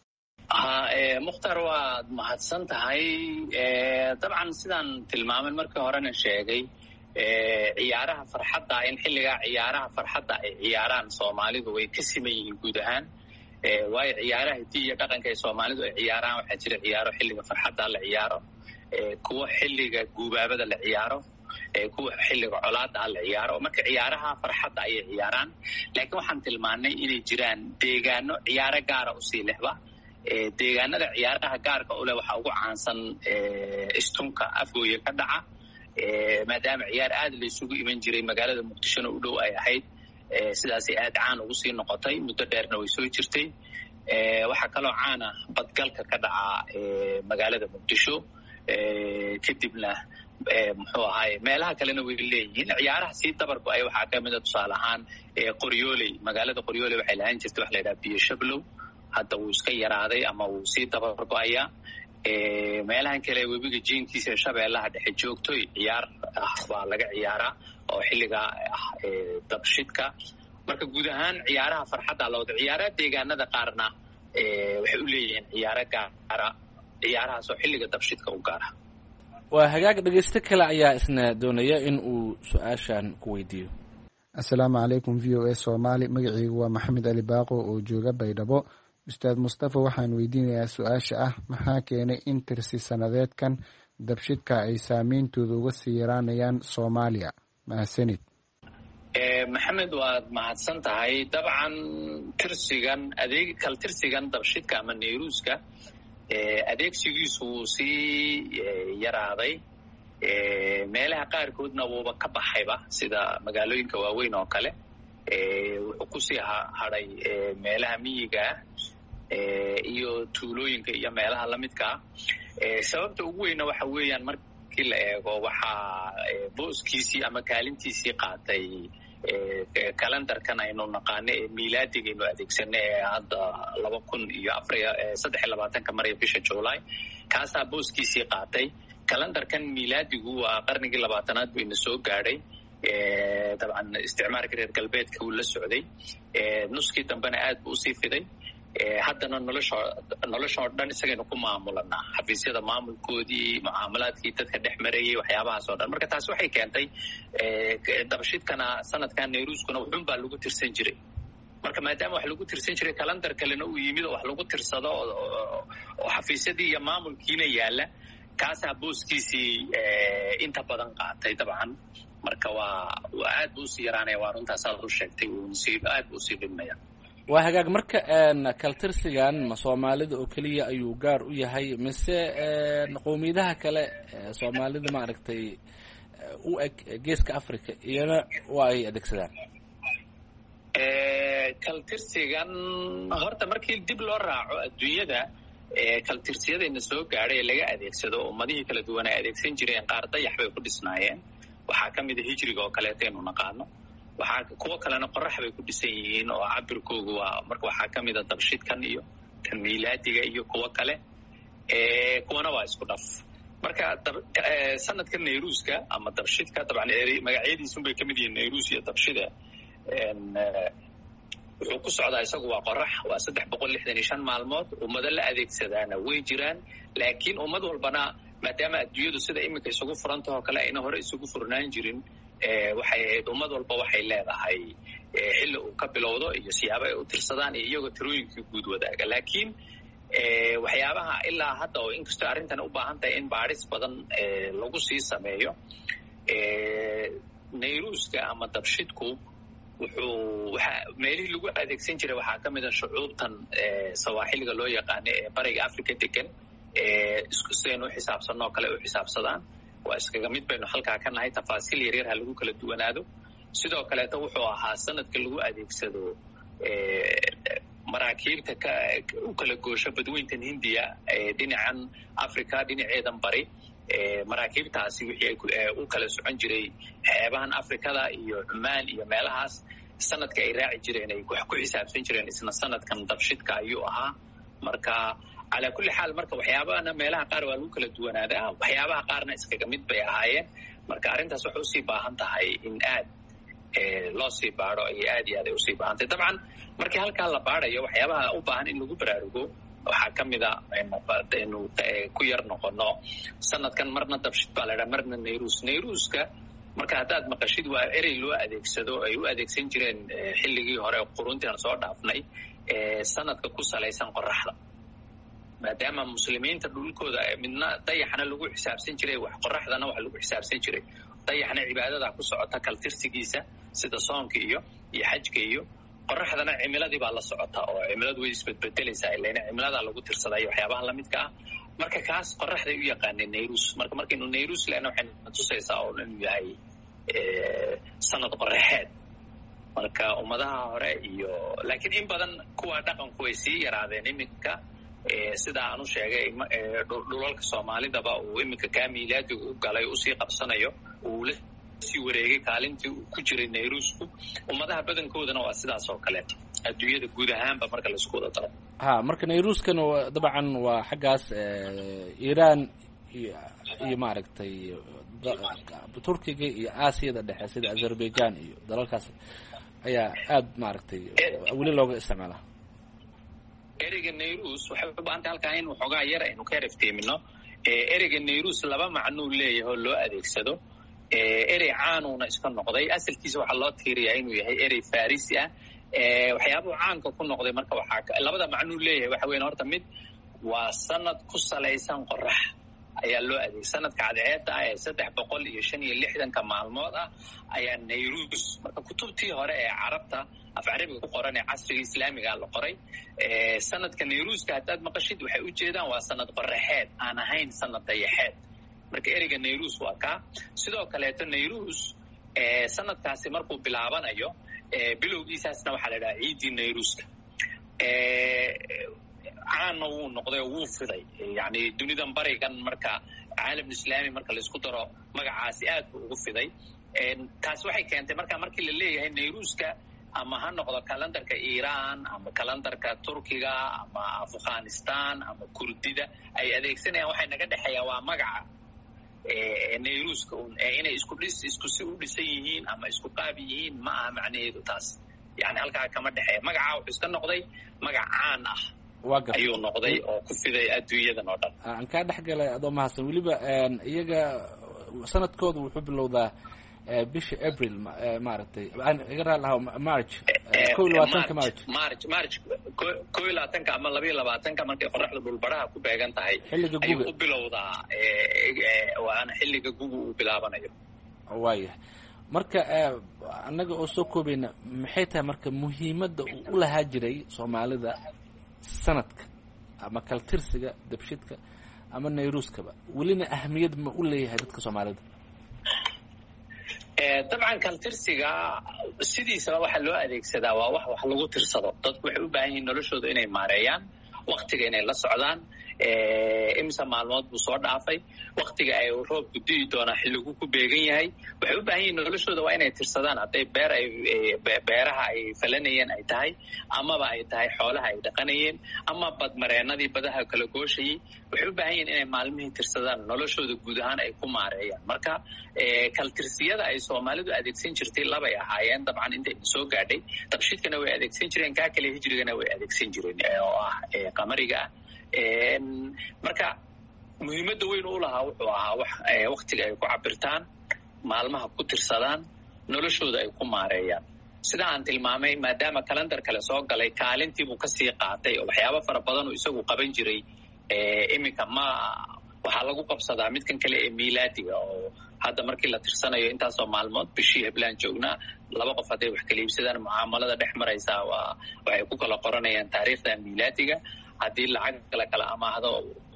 mukhtaar waad mahadsan tahay dabcan sidaan tilmaamin markii horena sheegay ciyaaraha farxadda in xilligaa ciyaaraha farxadda ay ciyaaraan soomaalidu way ka siman yihiin guud ahaan waayo ciyaaraha hiddii iyo dhaqanka ay soomaalidu ay ciyaaraan waxaa jira ciyaaro xilliga farxadda la ciyaaro kuwa xilliga guubaabada la ciyaaro kuwa xilliga colaada la ciyaaro marka ciyaaraha farxadda ayay ciyaaraan laakiin waxaan tilmaannay inay jiraan deegaano ciyaaro gaara usii lehba deegaanada ciyaaraha gaarka u leh waxaa ugu caansan istunka afgooya ka dhaca maadaama ciyaar aad la isugu iman jiray magaalada muqdishona u dhow ay ahayd sidaasay aad caan ugu sii noqotay muddo dheerna way soo jirtay waxaa kaloo caana badgalka ka dhaca magaalada muqdisho kadibna muxuu ahaay meelaha kalena way leeyihiin ciyaaraha sii dabarku ay waxaa ka mida tusaale ahaan qoryooley magaalada qoryooley waxay lahaan jirtay waxa la yidhaha biyo shablow hadda wuu iska yaraaday ama wuu sii dabargo-ayaa meelahan kale webiga jiinkiisa shabeellaha dhexe joogtoy ciyaar ah baa laga ciyaaraa oo xilligaa ah dabshidka marka guud ahaan ciyaaraha farxadda la wada ciyaaraha deegaanada qaarna waxay u leeyihiin ciyaaro gaara ciyaarahaasoo xilliga dabshidka u gaara waa hagaag dhegaysto kale ayaa isna doonaya in uu su-aashan ku weydiiyo assalaamu calaykum v o a soomaali magacaygu waa maxamed ali baaqo oo jooga baydhabo ustaad mustafa waxaan weydiinayaa su-aasha ah maxaa keenay in tirsi sanadeedkan dabshidka ay saameyntooda uga sii yaraanayaan soomaaliya mahadsanid maxamed waad mahadsan tahay dabcan tirsigan adeeg kal tirsigan dabshidka ama nayruuska adeegsigiisu wuu sii yaraaday meelaha qaarkoodna wuuba ka baxayba sida magaalooyinka waaweyn oo kale wuxuu kusii hadhay meelaha miyiga iyo tuulooyinka iyo meelaha lamidkaa sababta ugu weyna waxa weeyaan markii la eego waxaa booskiisii ama kaalintiisii qaatay kalendarkan aynu naqaano ee miilaadiga aynu adeegsano ee hadda laba kun iyo afariyo saddex iyo labaatanka maraya bisha july kaasaa booskiisii qaatay kalendarkan miilaadigu waa qarnigii labaatanaad buu ina soo gaadhay dabcan isticmaalka reer galbeedka wuu la socday nuskii dambena aad buu usii fiday haddana nolosho noloshoo dhan isagaynu ku maamulanaa xafiisyada maamulkoodii mucaamalaadkii dadka dhex marayay waxyaabahaas oo dhan marka taasi waxay keentay dabashidkana sanadkan nayruuskuna wuxun baa lagu tirsan jiray marka maadaama wax lagu tirsan jiray kalendar kalena uu yimid oo wax lagu tirsado oo xafiisyadii iyo maamulkiina yaalla kaasaa booskiisii inta badan qaatay dabcan marka waa waa aad buu usii yaraanaya waa runtaas aad u sheegtay unsii aad buu usii dhimaya waa hagaag marka kaltirsigan ma soomaalida oo keliya ayuu gaar u yahay mise qowmiyadaha kale soomaalida ma aragtay u eg geeska africa iyana waa ay adeegsadaan kaltirsigan horta markii dib loo raaco adduunyada kaltirsiyadayna soo gaadhay ee laga adeegsado ummadihii kala duwan ay adeegsan jireen qaar dayax bay ku dhisnaayeen waxaa ka mida hijriga oo kaleeto aynu naqaano waxaa kuwo kalena qorax bay ku dhisan yihiin oo cabirkoogu waa marka waxaa ka mida dabshidkan iyo kan miilaadiga iyo kuwo kale kuwana waa isku dhaf marka sanadka nayruuska ama dabshidka dabcan magacyadiisun bay ka mid yihiin nayruus iyo dabshida wuxuu ku socdaa isagu waa qorax waa saddex boqol lixdan iyo shan maalmood ummado la adeegsadaana way jiraan laakiin ummad walbana maadaama adduunyadu sida iminka isugu furantahoo kale ayna hore isugu furnaan jirin waxay ahayd ummad walba waxay leedahay xilli uu ka bilowdo iyo siyaabo ay u tirsadaan iyo iyagoo tirooyinkii guud wadaaga laakiin waxyaabaha ilaa hadda oo inkastoo arrintan u baahan tahay in baadhis badan lagu sii sameeyo nayruuska ama dabshidku wuxuu waxa meelihii lagu adeegsan jiray waxaa ka mid a shucuubtan sawaaxiliga loo yaqaano ee bariga africa degan isku sidaynu u xisaabsanno oo kale u xisaabsadaan waa iskaga mid baynu halkaa ka nahay tafaasiil yaryar ha lagu kala duwanaado sidoo kaleeto wuxuu ahaa sanadka lagu adeegsado maraakiibta ka u kala goosho badweyntan hindiya dhinacan africa dhinaceedan bari maraakiibtaasi wixii ay u kala socon jiray xeebahan afrikada iyo cumaan iyo meelahaas sanadka ay raaci jireen ay wax ku xisaabsan jireen isna sanadkan dabshidka ayuu ahaa marka calaa kulli xaal marka waxyaabahana meelaha qaar waa lagu kala duwanaadaa waxyaabaha qaarna iskaga mid bay ahaayeen marka arrintaas waxay usii baahan tahay in aad loo sii baadho iyo aad iyo aad ay usii baahantahay dabcan markii halkaa la baadhayo waxyaabaha u baahan in lagu baraarugo waxaa ka mid a aynu ku yar noqono sanadkan marna dabshid baa la dhaha marna nayruus nayruuska marka haddaad maqashid waa erey loo adeegsado ay u adeegsan jireen xilligii hore quruntian soo dhaafnay sanadka ku salaysan qoraxda maadaama muslimiinta dhulkooda midna dayaxna lagu xisaabsan jiray wax qoraxdana wax lagu xisaabsan jiray dayaxna cibaadada ku socota kaltirsigiisa sida soonka iyo iyo xajka iyo qoraxdana cimiladii baa la socota oo cimiladu way isbedbedelaysaa ilayna cimiladaa lagu tirsadayo waxyaabaha lamidka ah marka kaas qoraxday u yaqaaneen nayruus marka markaynu nayruus lehna waxay natusaysaa oo inuu yahay sanad qoraxeed marka ummadaha hore iyo laakiin in badan kuwa dhaqanku way sii yaraadeen iminka sida aan u sheegay dhulalka soomaalidaba uu iminka kaa miilaadiga u galay usii qabsanayo uu la sii wareegay kaalintii uu ku jiray nayruusku ummadaha badankoodana waa sidaas oo kaleeto adduunyada guud ahaanba marka laisku wada daro ha marka nayruuskan dabcan waa xaggaas iiraan iyo iyo maaragtay turkiga iyo aasiyada dhexe sida azerbaijan iyo dalalkaas ayaa aad maaragtay weli looga isticmaalaa ereyga nayruus waxay u baahantay halkaa in waxoogaa yar aynu ka herefteemino ereyga nayruus laba macnuu leeyahay oo loo adeegsado erey caanuuna iska noqday asalkiisa waxaa loo tiiriyaa inuu yahay erey farisi ah waxyaabuhu caanka ku noqday marka waxaa labada macnuu leeyahay waxa weyan horta mid waa sanad ku salaysan qorax ayaa loo adeegay sanadka cadceedda ah ee saddex boqol iyo shan iyo lixdanka maalmood ah ayaa nayruus marka kutubtii hore ee carabta af carabiga ku qoran ee casriga islaamigaa la qoray sanadka nayruuska haddaad maqashid waxay u jeedaan waa sanad qoraxeed aan ahayn sanad dayaxeed marka ereyga nayruus waa kaa sidoo kaleeto nayruus sanadkaasi markuu bilaabanayo bilowgiisaasna waxaa la dhahaa ciiddii nayruuska caanna wuu noqday oo wuu fiday yani dunidan barigan marka caalam islaami marka laisku daro magacaasi aad buu ugu fiday taas waxay keentay marka markii la leeyahay nayruuska ama ha noqdo kalendarka iiraan ama kalendarka turkiga ama afghanistan ama kurdida ay adeegsanayaan waxay naga dhexeeyaan waa magaca nayruuska un inay isku dhis isku si u dhisan yihiin ama isku qaab yihiin ma aha macnaheedu taas yani halkaa kama dhexeeya magaca wuxuu iska noqday magac caan ah ayuu noqday oo ku fiday adduunyadan oo dhan aan kaa dhex galay adoo mahadsan weliba iyaga sanadkooda wuxuu bilowdaa bisha april maaragtay iga raali lahaa march ko iyo labaatanka march march march ko iyo labaatanka ama laba iyo labaatanka markay qoraxda dhulbaraha ku beegan tahay ayuu u bilowdaa waana xilliga gugu uu bilaabanayo waayahay marka annaga oo soo koobayna maxay tahay marka muhiimadda uu u lahaa jiray soomaalida sanadka ama kaltirsiga dabshidka ama nayruuskaba welina ahamiyad ma u leeyahay dadka soomaalida dabcan kaltirsiga sidiisaba waxaa loo adeegsadaa waa wax wax lagu tirsado dadku waxay u baahan yihiin noloshooda inay maareeyaan waktiga inay la socdaan imsa maalmood buu soo dhaafay waktiga ay roobku di'i doonaa xilligu ku beegan yahay waxay u baahan yihiin noloshooda waa inay tirsadaan hadday beer ay beeraha ay falanayeen ay tahay amaba ay tahay xoolaha ay dhaqanayeen ama badmareenadii badaha kala gooshayay waxay u baahan yihiin inay maalmihii tirsadaan noloshooda guud ahaan ay ku maareeyaan marka kaltirsiyada ay soomaalidu adeegsan jirtay labay ahaayeen dabcan inta soo gaadhay dabshidkana way adeegsan jireen kaa kale hijrigana way adeegsan jireen oo ah qamariga ah marka muhiimadda weyn u lahaa wuxuu ahaa wax waktiga ay ku cabirtaan maalmaha ku tirsadaan noloshooda ay ku maareeyaan sida aan tilmaamay maadaama kalendar kale soo galay kaalintiibuu kasii qaatay oo waxyaabo fara badan uu isagu qaban jiray iminka ma waxaa lagu qabsadaa midkan kale ee miilaadiga oo hadda markii la tirsanayo intaasoo maalmood bishii heblaan joognaa laba qof hadday wax kala iibsadaan mucaamalada dhex maraysaa waa waxay ku kala qoranayaan taariikhda miilaadiga haddii lacag la kala amaahdo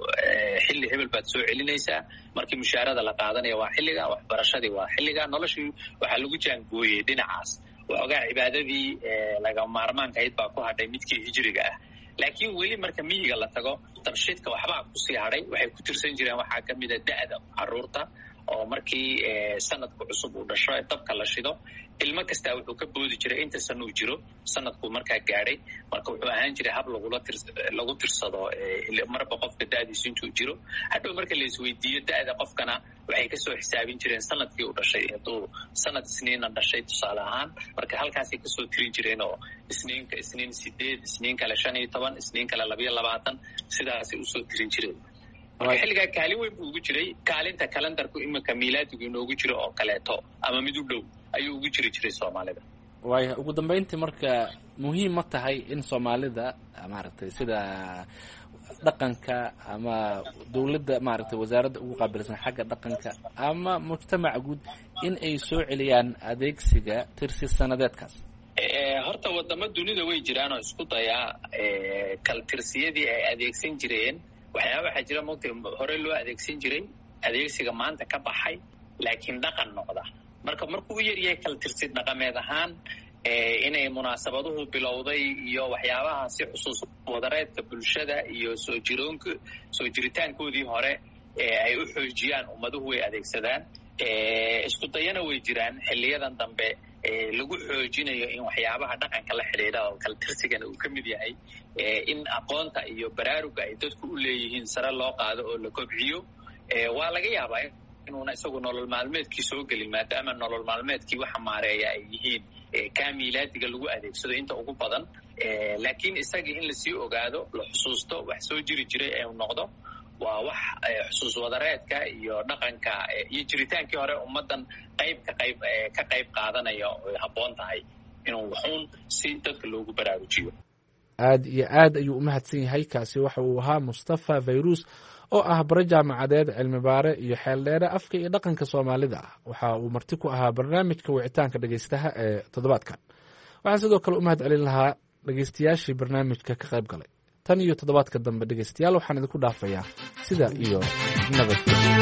xilli hebel baad soo celinaysaa markii mushaarada la qaadanaya waa xilliga waxbarashadii waa xilliga noloshii waxaa lagu jaangooyey dhinacaas waxoogaa cibaadadii laga maarmaanka ahayd baa ku hadhay midkii hijriga ah laakiin weli marka miyiga la tago dabshidka waxbaa kusii hadhay waxay ku tirsan jireen waxaa ka mida da'da carruurta oo markii sanadku cusub uu dhasho ee dabka la shido ilmo kastaa wuxuu ka boodi jiray inta san uu jiro sanadkuu markaa gaadhay marka wuxuu ahaan jiray hab lagula tir lagu tirsado marba qofka da'diisu intuu jiro hadhow marka la isweydiiyo da'da qofkana waxay kasoo xisaabin jireen sanadkii uu dhashay hadduu sanad isniina dhashay tusaale ahaan marka halkaasay kasoo tirin jireen oo isniinka isniin sideed isniin kale shan iyo toban isniin kale labayo labaatan sidaasay usoo tirin jireen marka xilligaa kaalin weyn buu ugu jiray kaalinta kalendarku iminka miilaadigu inoogu jiro oo kaleeto ama mid u dhow ayuu ugu jiri jiray soomaalida waaya ugu dambayntii marka muhiim ma tahay in soomaalida maaragtay sida dhaqanka ama dawladda maaragtay wasaaradda ugu qaabilsan xagga dhaqanka ama mujtamaca guud in ay soo celiyaan adeegsiga tirsi sanadeedkaas horta wadamo dunida way jiraan oo isku dayaa kaltirsiyadii ay adeegsan jireen waxyaaba waxaa jira mugta hore loo adeegsan jiray adeegsiga maanta ka baxay laakiin dhaqan noqda marka markuu u yaryahay kaltirsid dhaqameed ahaan inay munaasabaduhu bilowday iyo waxyaabaha si xusuus wadareedka bulshada iyo soo jiroonka soo jiritaankoodii hore ay u xoojiyaan ummaduhu way adeegsadaan isku dayana way jiraan xiliyadan dambe lagu xoojinayo in waxyaabaha dhaqanka la xidhiidha oo kaltirsigana uu ka mid yahay in aqoonta iyo baraaruga ay dadku u leeyihiin sare loo qaado oo la kobciyo waa laga yaabaa inuuna isagu nolol maalmeedkii soo gelin maadaama nolol maalmeedkii waxa maareeya ay yihiin kaa miilaadiga lagu adeegsado inta ugu badan laakiin isagii in lasii ogaado la xusuusto wax soo jiri jiray ee noqdo waa wax xusuus wadareedka iyo dhaqanka iyo jiritaankii hore ummaddan qayb ka qayb ka qayb qaadanaya oy habboon tahay inuu wuxuun si dadka loogu baraarujiyo aad iyo aad ayuu u mahadsan yahay kaasi waxa uu ahaa mustafa fayrus oo ah bare jaamacadeed cilmi baare iyo xeeldheere afka iyo dhaqanka soomaalida ah waxa uu marti ku ahaa barnaamijka wicitaanka dhegeystaha ee toddobaadkan waxaan sidoo kale u mahad celin lahaa dhegeystayaashii barnaamijka ka qayb galay tan iyo toddobaadka dambe dhegeystayaal waxaan idinku dhaafayaa sida iyo nabad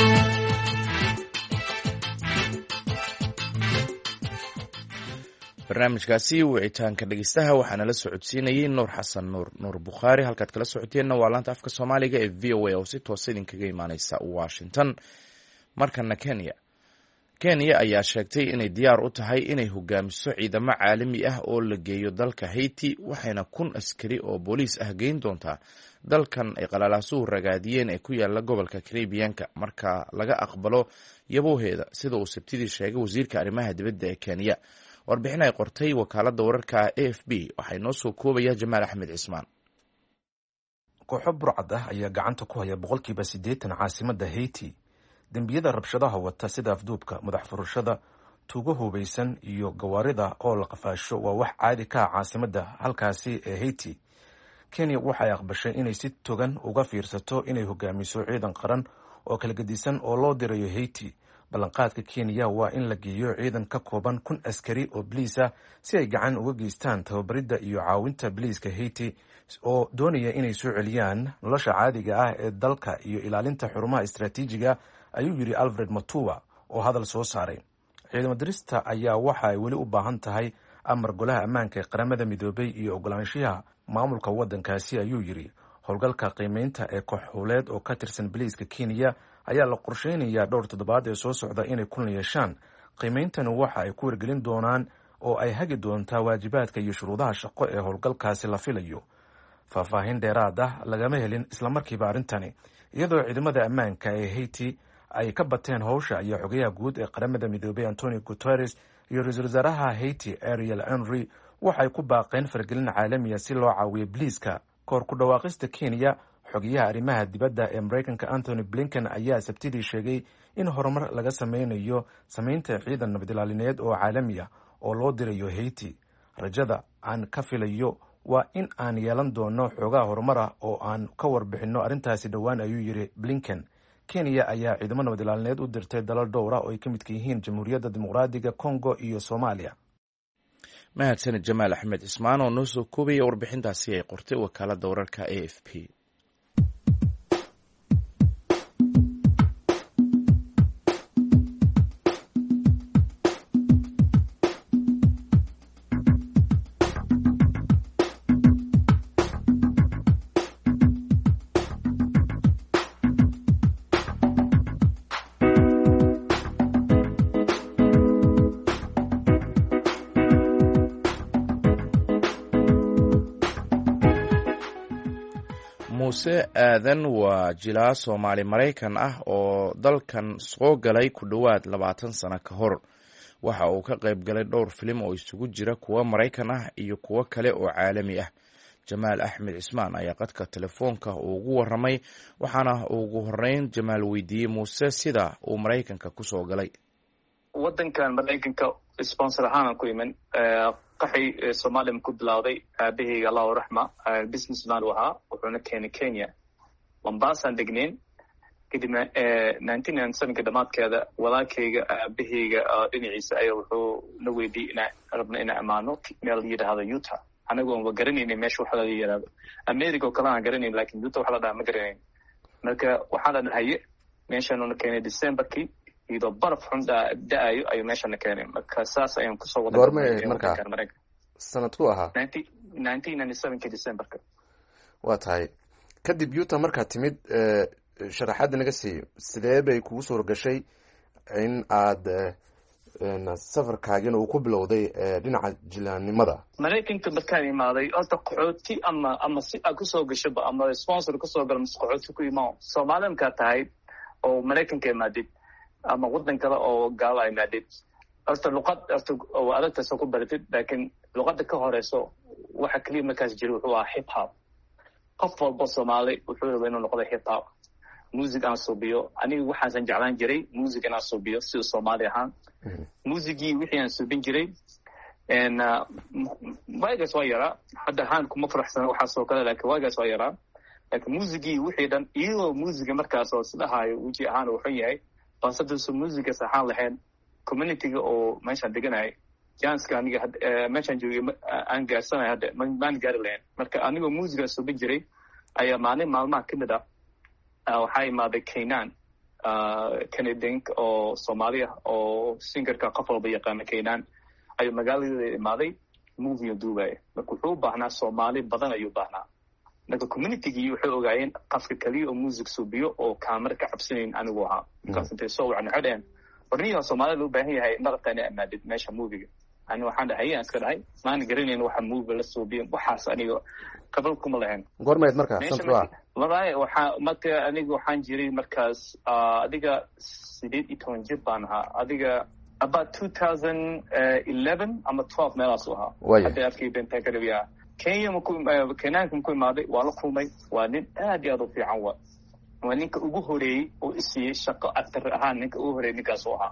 barnaamijkaasi wicitaanka dhegeystaha waxaana la socodsiinayey nuur xasan nuur nuur bukhaari halkaad kala socoteenna waa laanta afka soomaaliga ee v o a oo si toosa idinkaga imaaneysa washington markana kenya kenya ayaa sheegtay inay diyaar u tahay inay hogaamiso ciidamo caalami ah oo la geeyo dalka haiti waxayna kun askari oo booliis ah geyn doontaa dalkan ay qalalaasuhu ragaadiyeen ee ku yaala gobolka karibiyanka marka laga aqbalo yabowheeda sida uu sabtidii sheegay wasiirka arrimaha dibadda ee kenya warbixin ay qortay wakaaladda wararka a f b waxay noo soo koobaya jamaal axmed cismaan kooxo burcad ah ayaa gacanta ku haya boqolkiiba siddeetan caasimadda haiti dembiyada rabshadaha wata sida afduubka madax furashada tuugo hubaysan iyo gawaarida oo la qafaasho waa wax caadi ka ah caasimadda halkaasi ee haiti kenya waxay aqbashay inay si togan uga fiirsato inay hogaamiso ciidan qaran oo kala gedisan oo loo dirayo haiti ballanqaadka kenya waa in la geeyo ciidan ka kooban kun askari oo baliis ah si ay gacan uga geystaan tababaridda iyo caawinta baliiska haiti oo doonaya inay soo celiyaan nolosha caadiga ah ee dalka iyo ilaalinta xurumaha istaraatiijiga ayuu yidhi alfred matuwa oo hadal soo saaray ciidamo dirista ayaa waxa ay weli u baahan tahay amar golaha ammaanka ee qaramada midoobay iyo ogolaanshiyaha maamulka waddankaasi ayuu yidhi howlgalka qiimeynta ee kooxhuuleed oo ka tirsan biliiska kenya ayaa la qorsheynayaa dhowr toddobaad ee soo socda inay kulan yeeshaan. qiimeyntani waxa ay ku wargelin doonaan oo ay hagi doontaa waajibaadka iyo shuruudaha shaqo ee howlgalkaasi la filayo. faahfaahin dheeraad ah lagama helin islamarkiiba arrintani, iyadoo ciidamada ammaanka ee haiti ay ka bateen howsha iyo xogayaha guud ee qaramada midoobay antonio guterres iyo ra-iisul wasaaraha haiti ariel henry waxay ku baaqeen faragelin caalamiya si loo caawiyo biliiska. kahor ku dhawaaqista kenya, xogayaha arrimaha dibadda ee maraykanka anthony blinken ayaa sabtidii sheegay in horumar laga sameynayo sameynta ciidan nabadilaalineed oo caalami ah oo loo dirayo haiti. rajada aan ka filayo waa in aan yeelan doono xoogaa horumar ah oo aan ka warbixinno arrintaasi dhowaan, ayuu yidhi blinken. kenya ayaa ciidamo nabadilaalineed u dirtay dalal dhowra oo ay ka midka yihiin jamhuuriyadda dimuqraadiga congo iyo soomaaliya. mahadsanid jamaal axmed cismaan oo noo soo koobaya warbixintaasi ay qortay wakaaladda wararka a f p. muuse aadan waa jilaa soomaali maraykan ah oo dalkan soo galay ku dhowaad labaatan sano ka hor. waxa uu ka qayb galay dhowr filim oo isugu jira kuwa maraykan ah iyo kuwo kale oo caalami ah. jamaal axmed cismaan ayaa qadka telefoonka ugu waramay, waxaana ugu horeyn jamaal weydiiyey muuse sida uu maraykanka kusoo galay. wadankan maraykanka sponsor ahaan ku iman qaxay Soomaaliya ku bilowday aabahayga Allah raxma businessman waxa wuxuuna keenay Kenya Mombasa degneen kadibna nineteen ninety-seven ka dhamaadkeeda walaalkayga aabahayga dhinaciisa ayaa wuxuu na weydiiyay inaan rabno inaan amaano meel yiraahdo Utah. anagoo ma garanaynin meesha waxa la yiraahdo America oo kale aan garanayn, laakiin Utah waxa la dhahaa ma garanayn. marka waxaa la dhahay meeshan oo keenay December-kii iyadoo baraf xun da'ayo ayuu meeshan keenay. marka saas ayaan kusoo wada goormay marka sanadku ahaa nineteen ninety-seven ka December-ka. waa tahay kadib Utah markaa timid, sharaxaad naga sii sidee bay kugu soo gashay in aad safarkaagina uu ku bilowday dhinaca jilaanimada. maraykanka markaan imaaday horta qaxooti ama ama si aad kusoo gashaba ama sponsor kusoo gal mas qaxooti ku imaan Soomaaliya markaa tahay oo maraykanka imaadid ama wadan kale oo gaal ay imaadid horta luqad horta oo adagta soo ku baratid, laakiin luqada ka horeyso waxa kaliya markaas jiro wuxuu ahaa hip hop. qof walba Soomaali wuxuu rabaa inuu noqdo hip hop music aan suubiyo. aniga waxaan jeclaan jiray music aan suubiyo si Soomaali ahaan. muusigii wixii aan suubin jiray en waagas waa yaraa, hadda ahaan kuma faraxsana waxaa soo kale, laakiin waagas waa yaraa. laakiin muusigii wixii dhan iyadoo muusiga markaas oo sidahayo uji ahaan wuxuu yahay balse muusiga saxaan lahayn community-ga oo meeshaan deganay janska aniga meeshaan joogay aan gaarsanay hadda maan gaari lahayn. marka anigoo muusiga suubin jiray ayaa maalin maalmaha kamid ah waxaa imaaday Keenan Canadian oo Soomaaliya oo singerka qof walba yaqaan Keenan ayuu magaalada imaaday movie duubay. marka wuxuu u baahnaa Soomaali badan ayuu baahnaa. marka community-gii wuxuu ogaayeen qafka kaliya oo music suubiyo oo kaamir ka cabsanayn anigu ahaa. markaas intay soo wacna xadeen warniyo Soomaaliya loo baahan yahay marqana amaadid meesha movie-ga. aniga waxaan dhahay aan iska dhahay maan garanayn waxa movie la suubiyo waxaas aniga qabal kuma lahayn. goormeed markaa sanadka wallahi waxa marka aniga waxaan jiray markaas adiga sideed iyo toban jir baan ahaa, adiga about two thousand eleven ama twelve meelaas ahaa. hadda afkii benta kaliya Kenya ma ku Keenanka ku imaaday waa la kulmay. waa nin aad iyo aad u fiican waa waa ninka ugu horeeyay oo isii shaqo actor ahaan ninka ugu horeeyay ninkaas oo ahaa.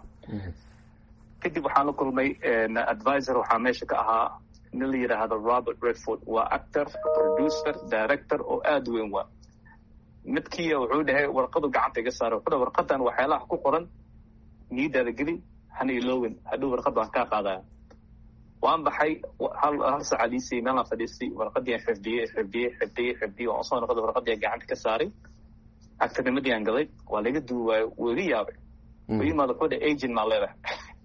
kadib waxaan la kulmay advisor waxaa meesha ka ahaa nin la yiraahdo Robert Redford. waa actor, producer, director oo aad weyn waa. midkii wuxuu dhahay warqadu gacanta iga saaro, wuxuu dhahay warqadan waxyaalaha ku qoran niidaada geli hana ilowin, hadhow warqad waan kaa qaadaya. waan baxay hal hal saac liisay meelaan fadhiistay, warqadii aan xifdiyey xifdiyey xifdiyey xifdiyey oo soo noqday warqadii gacanta ka saaray. actornimadii aan galay waa laga duuwaay, wuu iga yaabay. wuu imaado wuxuu dhahay agent maa leedahay.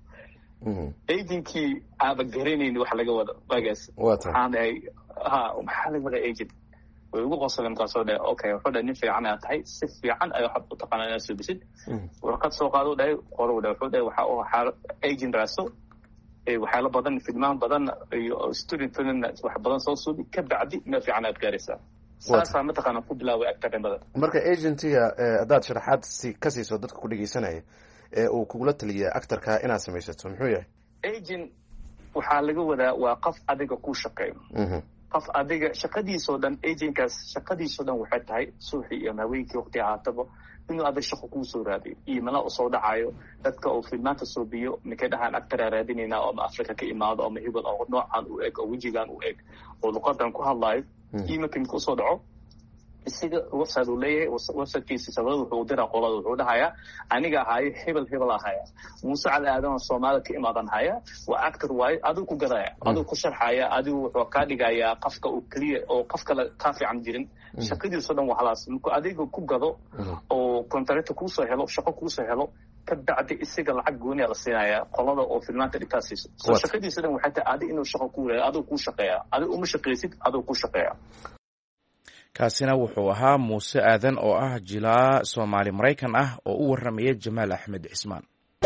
agentkii aaba garanayni wax laga wado waagaas. waxaan dhahay ha maxaa laga wadaa agent. way ugu qosleen markaasoo dhahay okay wuxuu dhahay nin fiican ayaa tahay si fiican ayaa waxaad u taqaanaa inaad soo bisid warqad soo qaado dhahay qoro dhahay wuxuu dhahay waxa uu xaal agent raaso waxyaalo badan filmaan badan iyo student film wax badan soo suubi ka bacdi meel fiican aad gaaraysaa saasaa mataqaana ku bilaaway actor badan marka agentiga haddaad sharaxaad si ka siiso dadka ku dhegeysanaya ee uu kugula taliya actorka inaad samaysato muxuu yahay agent waxaa laga wadaa waa qof adiga ku shaqeeyo qof adiga shaqadiisoo dhan agentkaas shaqadiisoo dhan waxay tahay suuxii iyo haweenkii waqti ahaataba inuu adag shaqo kuu soo raadiyo iimala u soo dhacayo dadka uu filmaanta soo biyo ninkay dhahaan actor aa raadinaynaa oo ama africa ka imaado ama hebel oo noocan u eg oo wejigan u eg oo luqadan ku hadlaayo iimanka mid usoo dhaco isaga website uu leeyahay websitekiisa sabada wuxuu diraa qolada wuxuu dhahayaa aniga ahaayo hebel hebel ahaya muuse cali aadan soomaalida ka imaadan haya waa actor waayo adigu ku gadaya adigu ku sharxaya adigu wuxuu kaa dhigayaa qofka uu keliya oo qof kale kaa fiican jirin shaqadiisoo dhan waxlaas markuu adiga ku gado oo contractor kuusoo helo shaqo kuusoo helo ka bacdi isaga lacag gooni la siinaya qolada oo filmaanta dhigtaa siiso so shaqadiisoo dhan waxay tahay adiga inuu shaqo ku leeyahay adigu ku shaqeeya adigu uma shaqaysid adigu ku shaqeeya kaasina wuxuu ahaa muuse aadan oo ah jilaa soomaali maraykan ah oo u warramaya jamaal axmed cismaan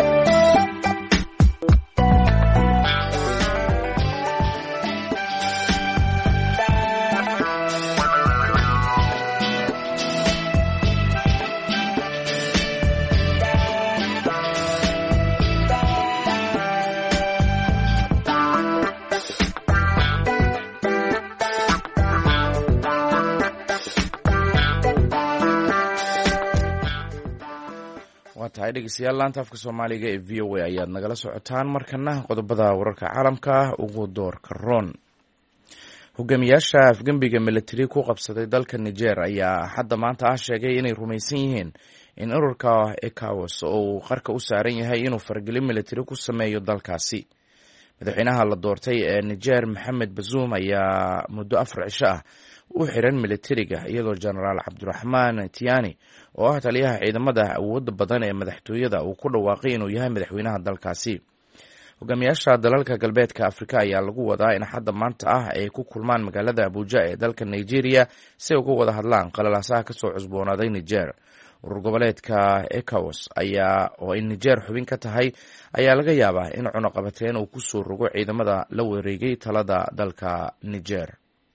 tahay dhegeystayaal laanta afka soomaaliga ee v o a ayaad nagala socotaan markana qodobada wararka caalamka ugu doorka roon hogaamiyaasha afgembiga militari ku qabsaday dalka niger ayaa hadda maanta ah sheegay inay rumaysan yihiin in ururka ECOWAS oo uu qarka u saaran yahay inuu faragelin militari ku sameeyo dalkaasi madaxweynaha la doortay ee niger maxamed bazoum ayaa muddo afar cisho ah u xiran militariga iyadoo genaraal cabdiraxmaan tiani oo ah taliyaha ciidamada awoodda badan ee madaxtooyada uu ku dhawaaqay inuu yahay madaxweynaha dalkaasi hogaamiyaasha dalalka galbeedka afrika ayaa lagu wadaa in xadda maanta ah ay ku kulmaan magaalada abuja ee dalka nigeria si ay uga wada hadlaan qalalaasaha kasoo cusboonaaday niger urur goboleedka ECOWAS ayaa oo ay niger xubin ka tahay ayaa laga yaabaa in cunuqabateen uu kusoo rogo ciidamada la wareegay talada dalka niger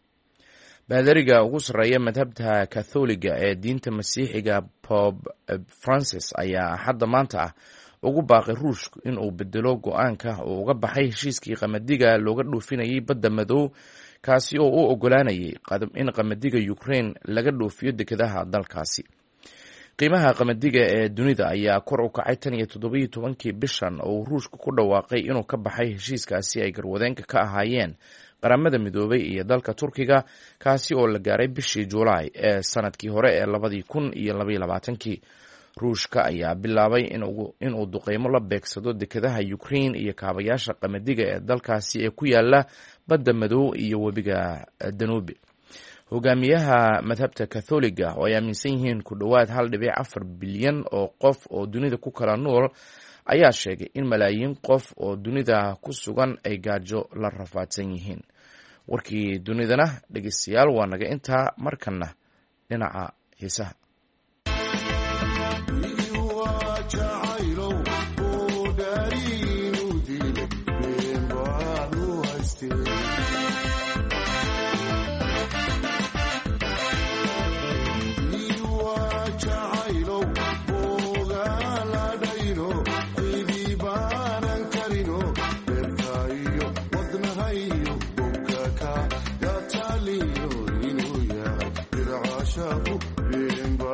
baadariga ugu sarreeya madhabta katholiga ee diinta masiixiga Pope Francis ayaa hadda maanta ah ugu baaqay ruushku in uu bedelo go-aanka oo uga baxay heshiiskii qamadiga looga dhoofinayay badda madow kaasi oo u ogolaanayay in qamadiga Ukraine laga dhoofiyo dekedaha dalkaasi qiimaha qamadiga ee dunida ayaa kor u kacay tan iyo toddoba iyo tobankii bishan oo ruushku ku dhawaaqay inuu ka baxay heshiiskaasi ay garwadeenka ka ahaayeen qaramada midoobay iyo dalka turkiga kaasi oo la gaaray bishii Juulaay ee sanadkii hore ee labadii kun iyo labaiyo labaatankii ruushka ayaa bilaabay inuu duqeymo la beegsado dekedaha Ukraine iyo kaabayaasha qamadiga ee dalkaasi ee ku yaala badda madow iyo webiga Danube hogaamiyaha madhabta katholiga oo ay aaminsan yihiin ku dhowaad hal dhibic afar bilyan oo qof oo dunida ku kala nool ayaa sheegay in malaayiin qof oo dunida ku sugan ay gaajo la rafaadsan yihiin warkii dunidana dhegeystayaal waa naga intaa markana dhinaca heesaha Shabu,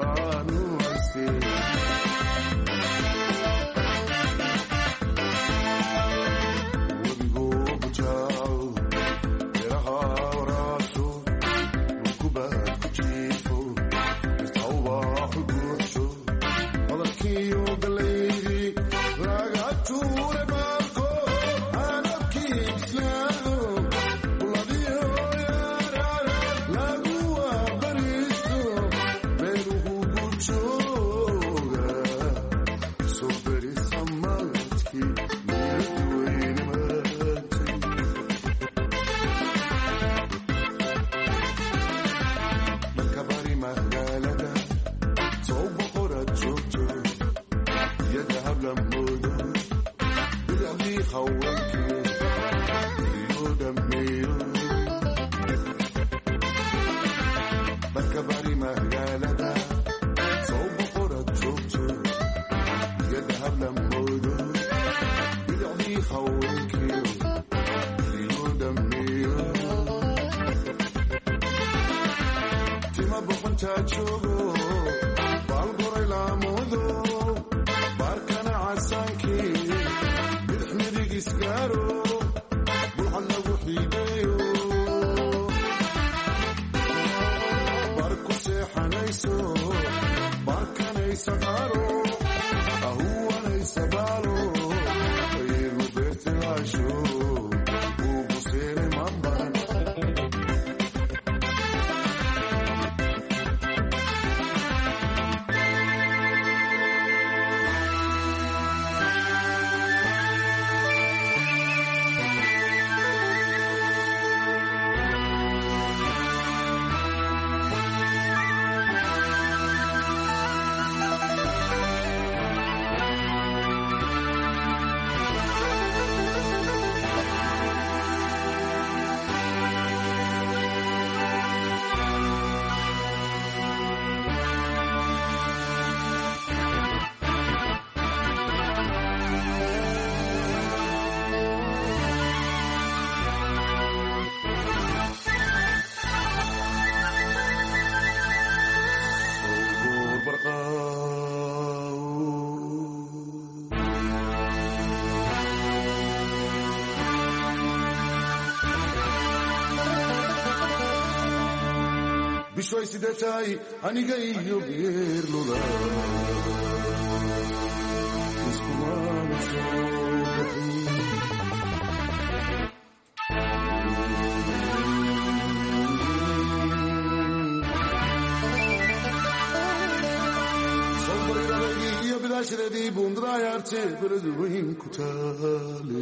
bishway sidee tahay aniga iyo geerlula iskumana sobariragi iyo bidaashireedii buundadayaarte beleduweyn ku taale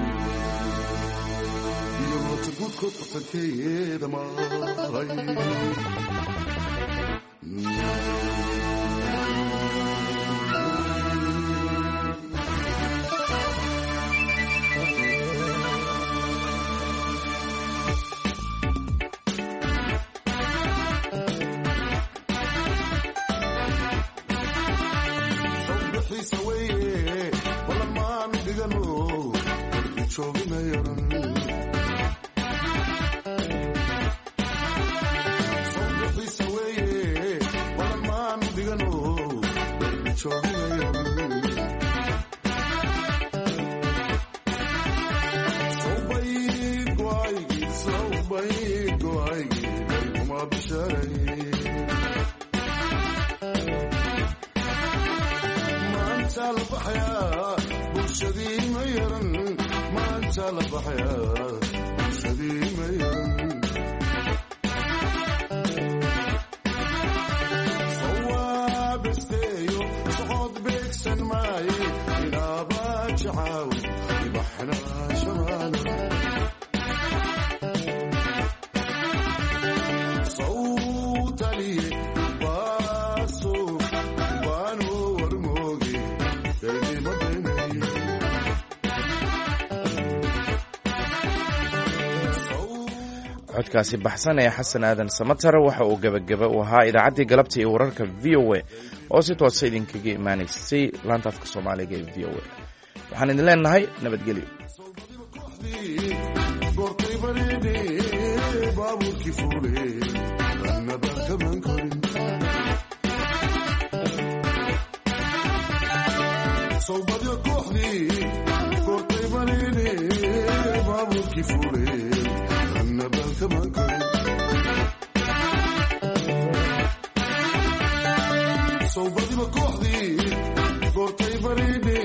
iyo moota guudkood qasankeeda maahay codkaasi baxsan ee xasan aadan samatar waxa uu gebagaba u ahaa idaacaddii galabta iyo wararka v o a oo si toosa idinkaga imaanaysay laanta afka soomaaliga ee v o a waxaan idin leenahay nabadgelyo So badiba kooxdii goortay bareedhe